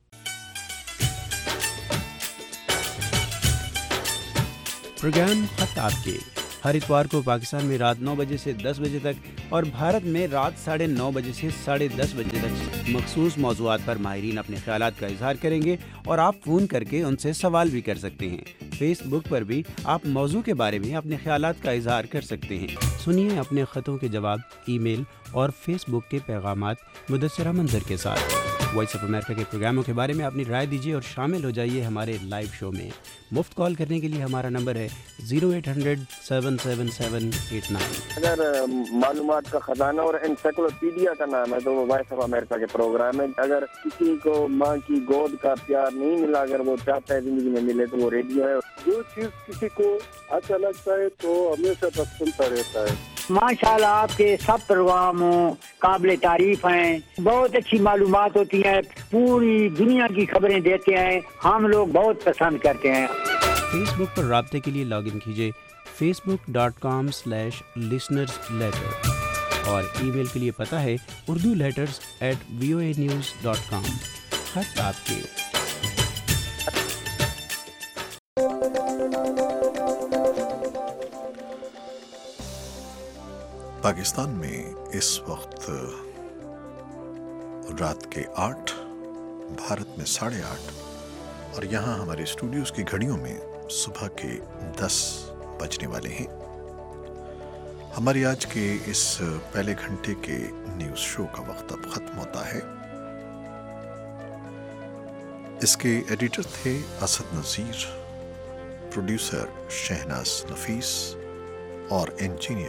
Program खत आपके हर इतवार को पाकिस्तान में रात नौ बजे से दस बजे तक और भारत में रात साढ़े नौ बजे से साढ़े दस बजे तक मखसूस मौज़ूआत पर माहिरीन अपने ख्यालात का इजहार करेंगे और आप फ़ोन करके उनसे सवाल भी कर सकते हैं। फेसबुक पर भी आप मौजू के बारे में अपने ख्यालात का इजहार कर सकते हैं। सुनिए अपने ख़तों के जवाब ईमेल और फेसबुक के पैगामात मुदस्सिरा मंजर के साथ। वॉइस ऑफ अमेरिका के प्रोग्रामों के बारे में अपनी राय दीजिए और शामिल हो जाइए हमारे लाइव शो में। मुफ्त कॉल करने के लिए हमारा नंबर है zero eight hundred seven seven seven eight nine. अगर मालूमात का खजाना और एनसाइक्लोपीडिया का नाम है तो वो वॉइस ऑफ अमेरिका के प्रोग्राम है। अगर किसी को माँ की गोद का प्यार नहीं मिला, अगर वो चाहता है जिंदगी में मिले, तो वो रेडियो है। जो चीज किसी को अच्छा लगता है तो हमेशा बस सुनता रहता है। माशाल्लाह आपके सब प्रोग्राम काबिल तारीफ हैं, बहुत अच्छी मालूमात होती हैं, पूरी दुनिया की खबरें देते हैं, हम लोग बहुत पसंद करते हैं। फेसबुक पर राब्ते के लिए लॉगिन कीजिए Facebook dot com slash listeners letter और ईमेल के लिए पता है Urdu letters at V O A news dot com. खत आपके। पाकिस्तान में इस वक्त रात के आठ, भारत में साढ़े आठ और यहाँ हमारे स्टूडियोज़ की घड़ियों में صبح کے دس بجنے والے ہیں۔ ہماری آج کے اس پہلے گھنٹے کے نیوز شو کا وقت اب ختم ہوتا ہے۔ اس کے ایڈیٹر تھے اسد نذیر، پروڈیوسر شہناز نفیس اور انجینئر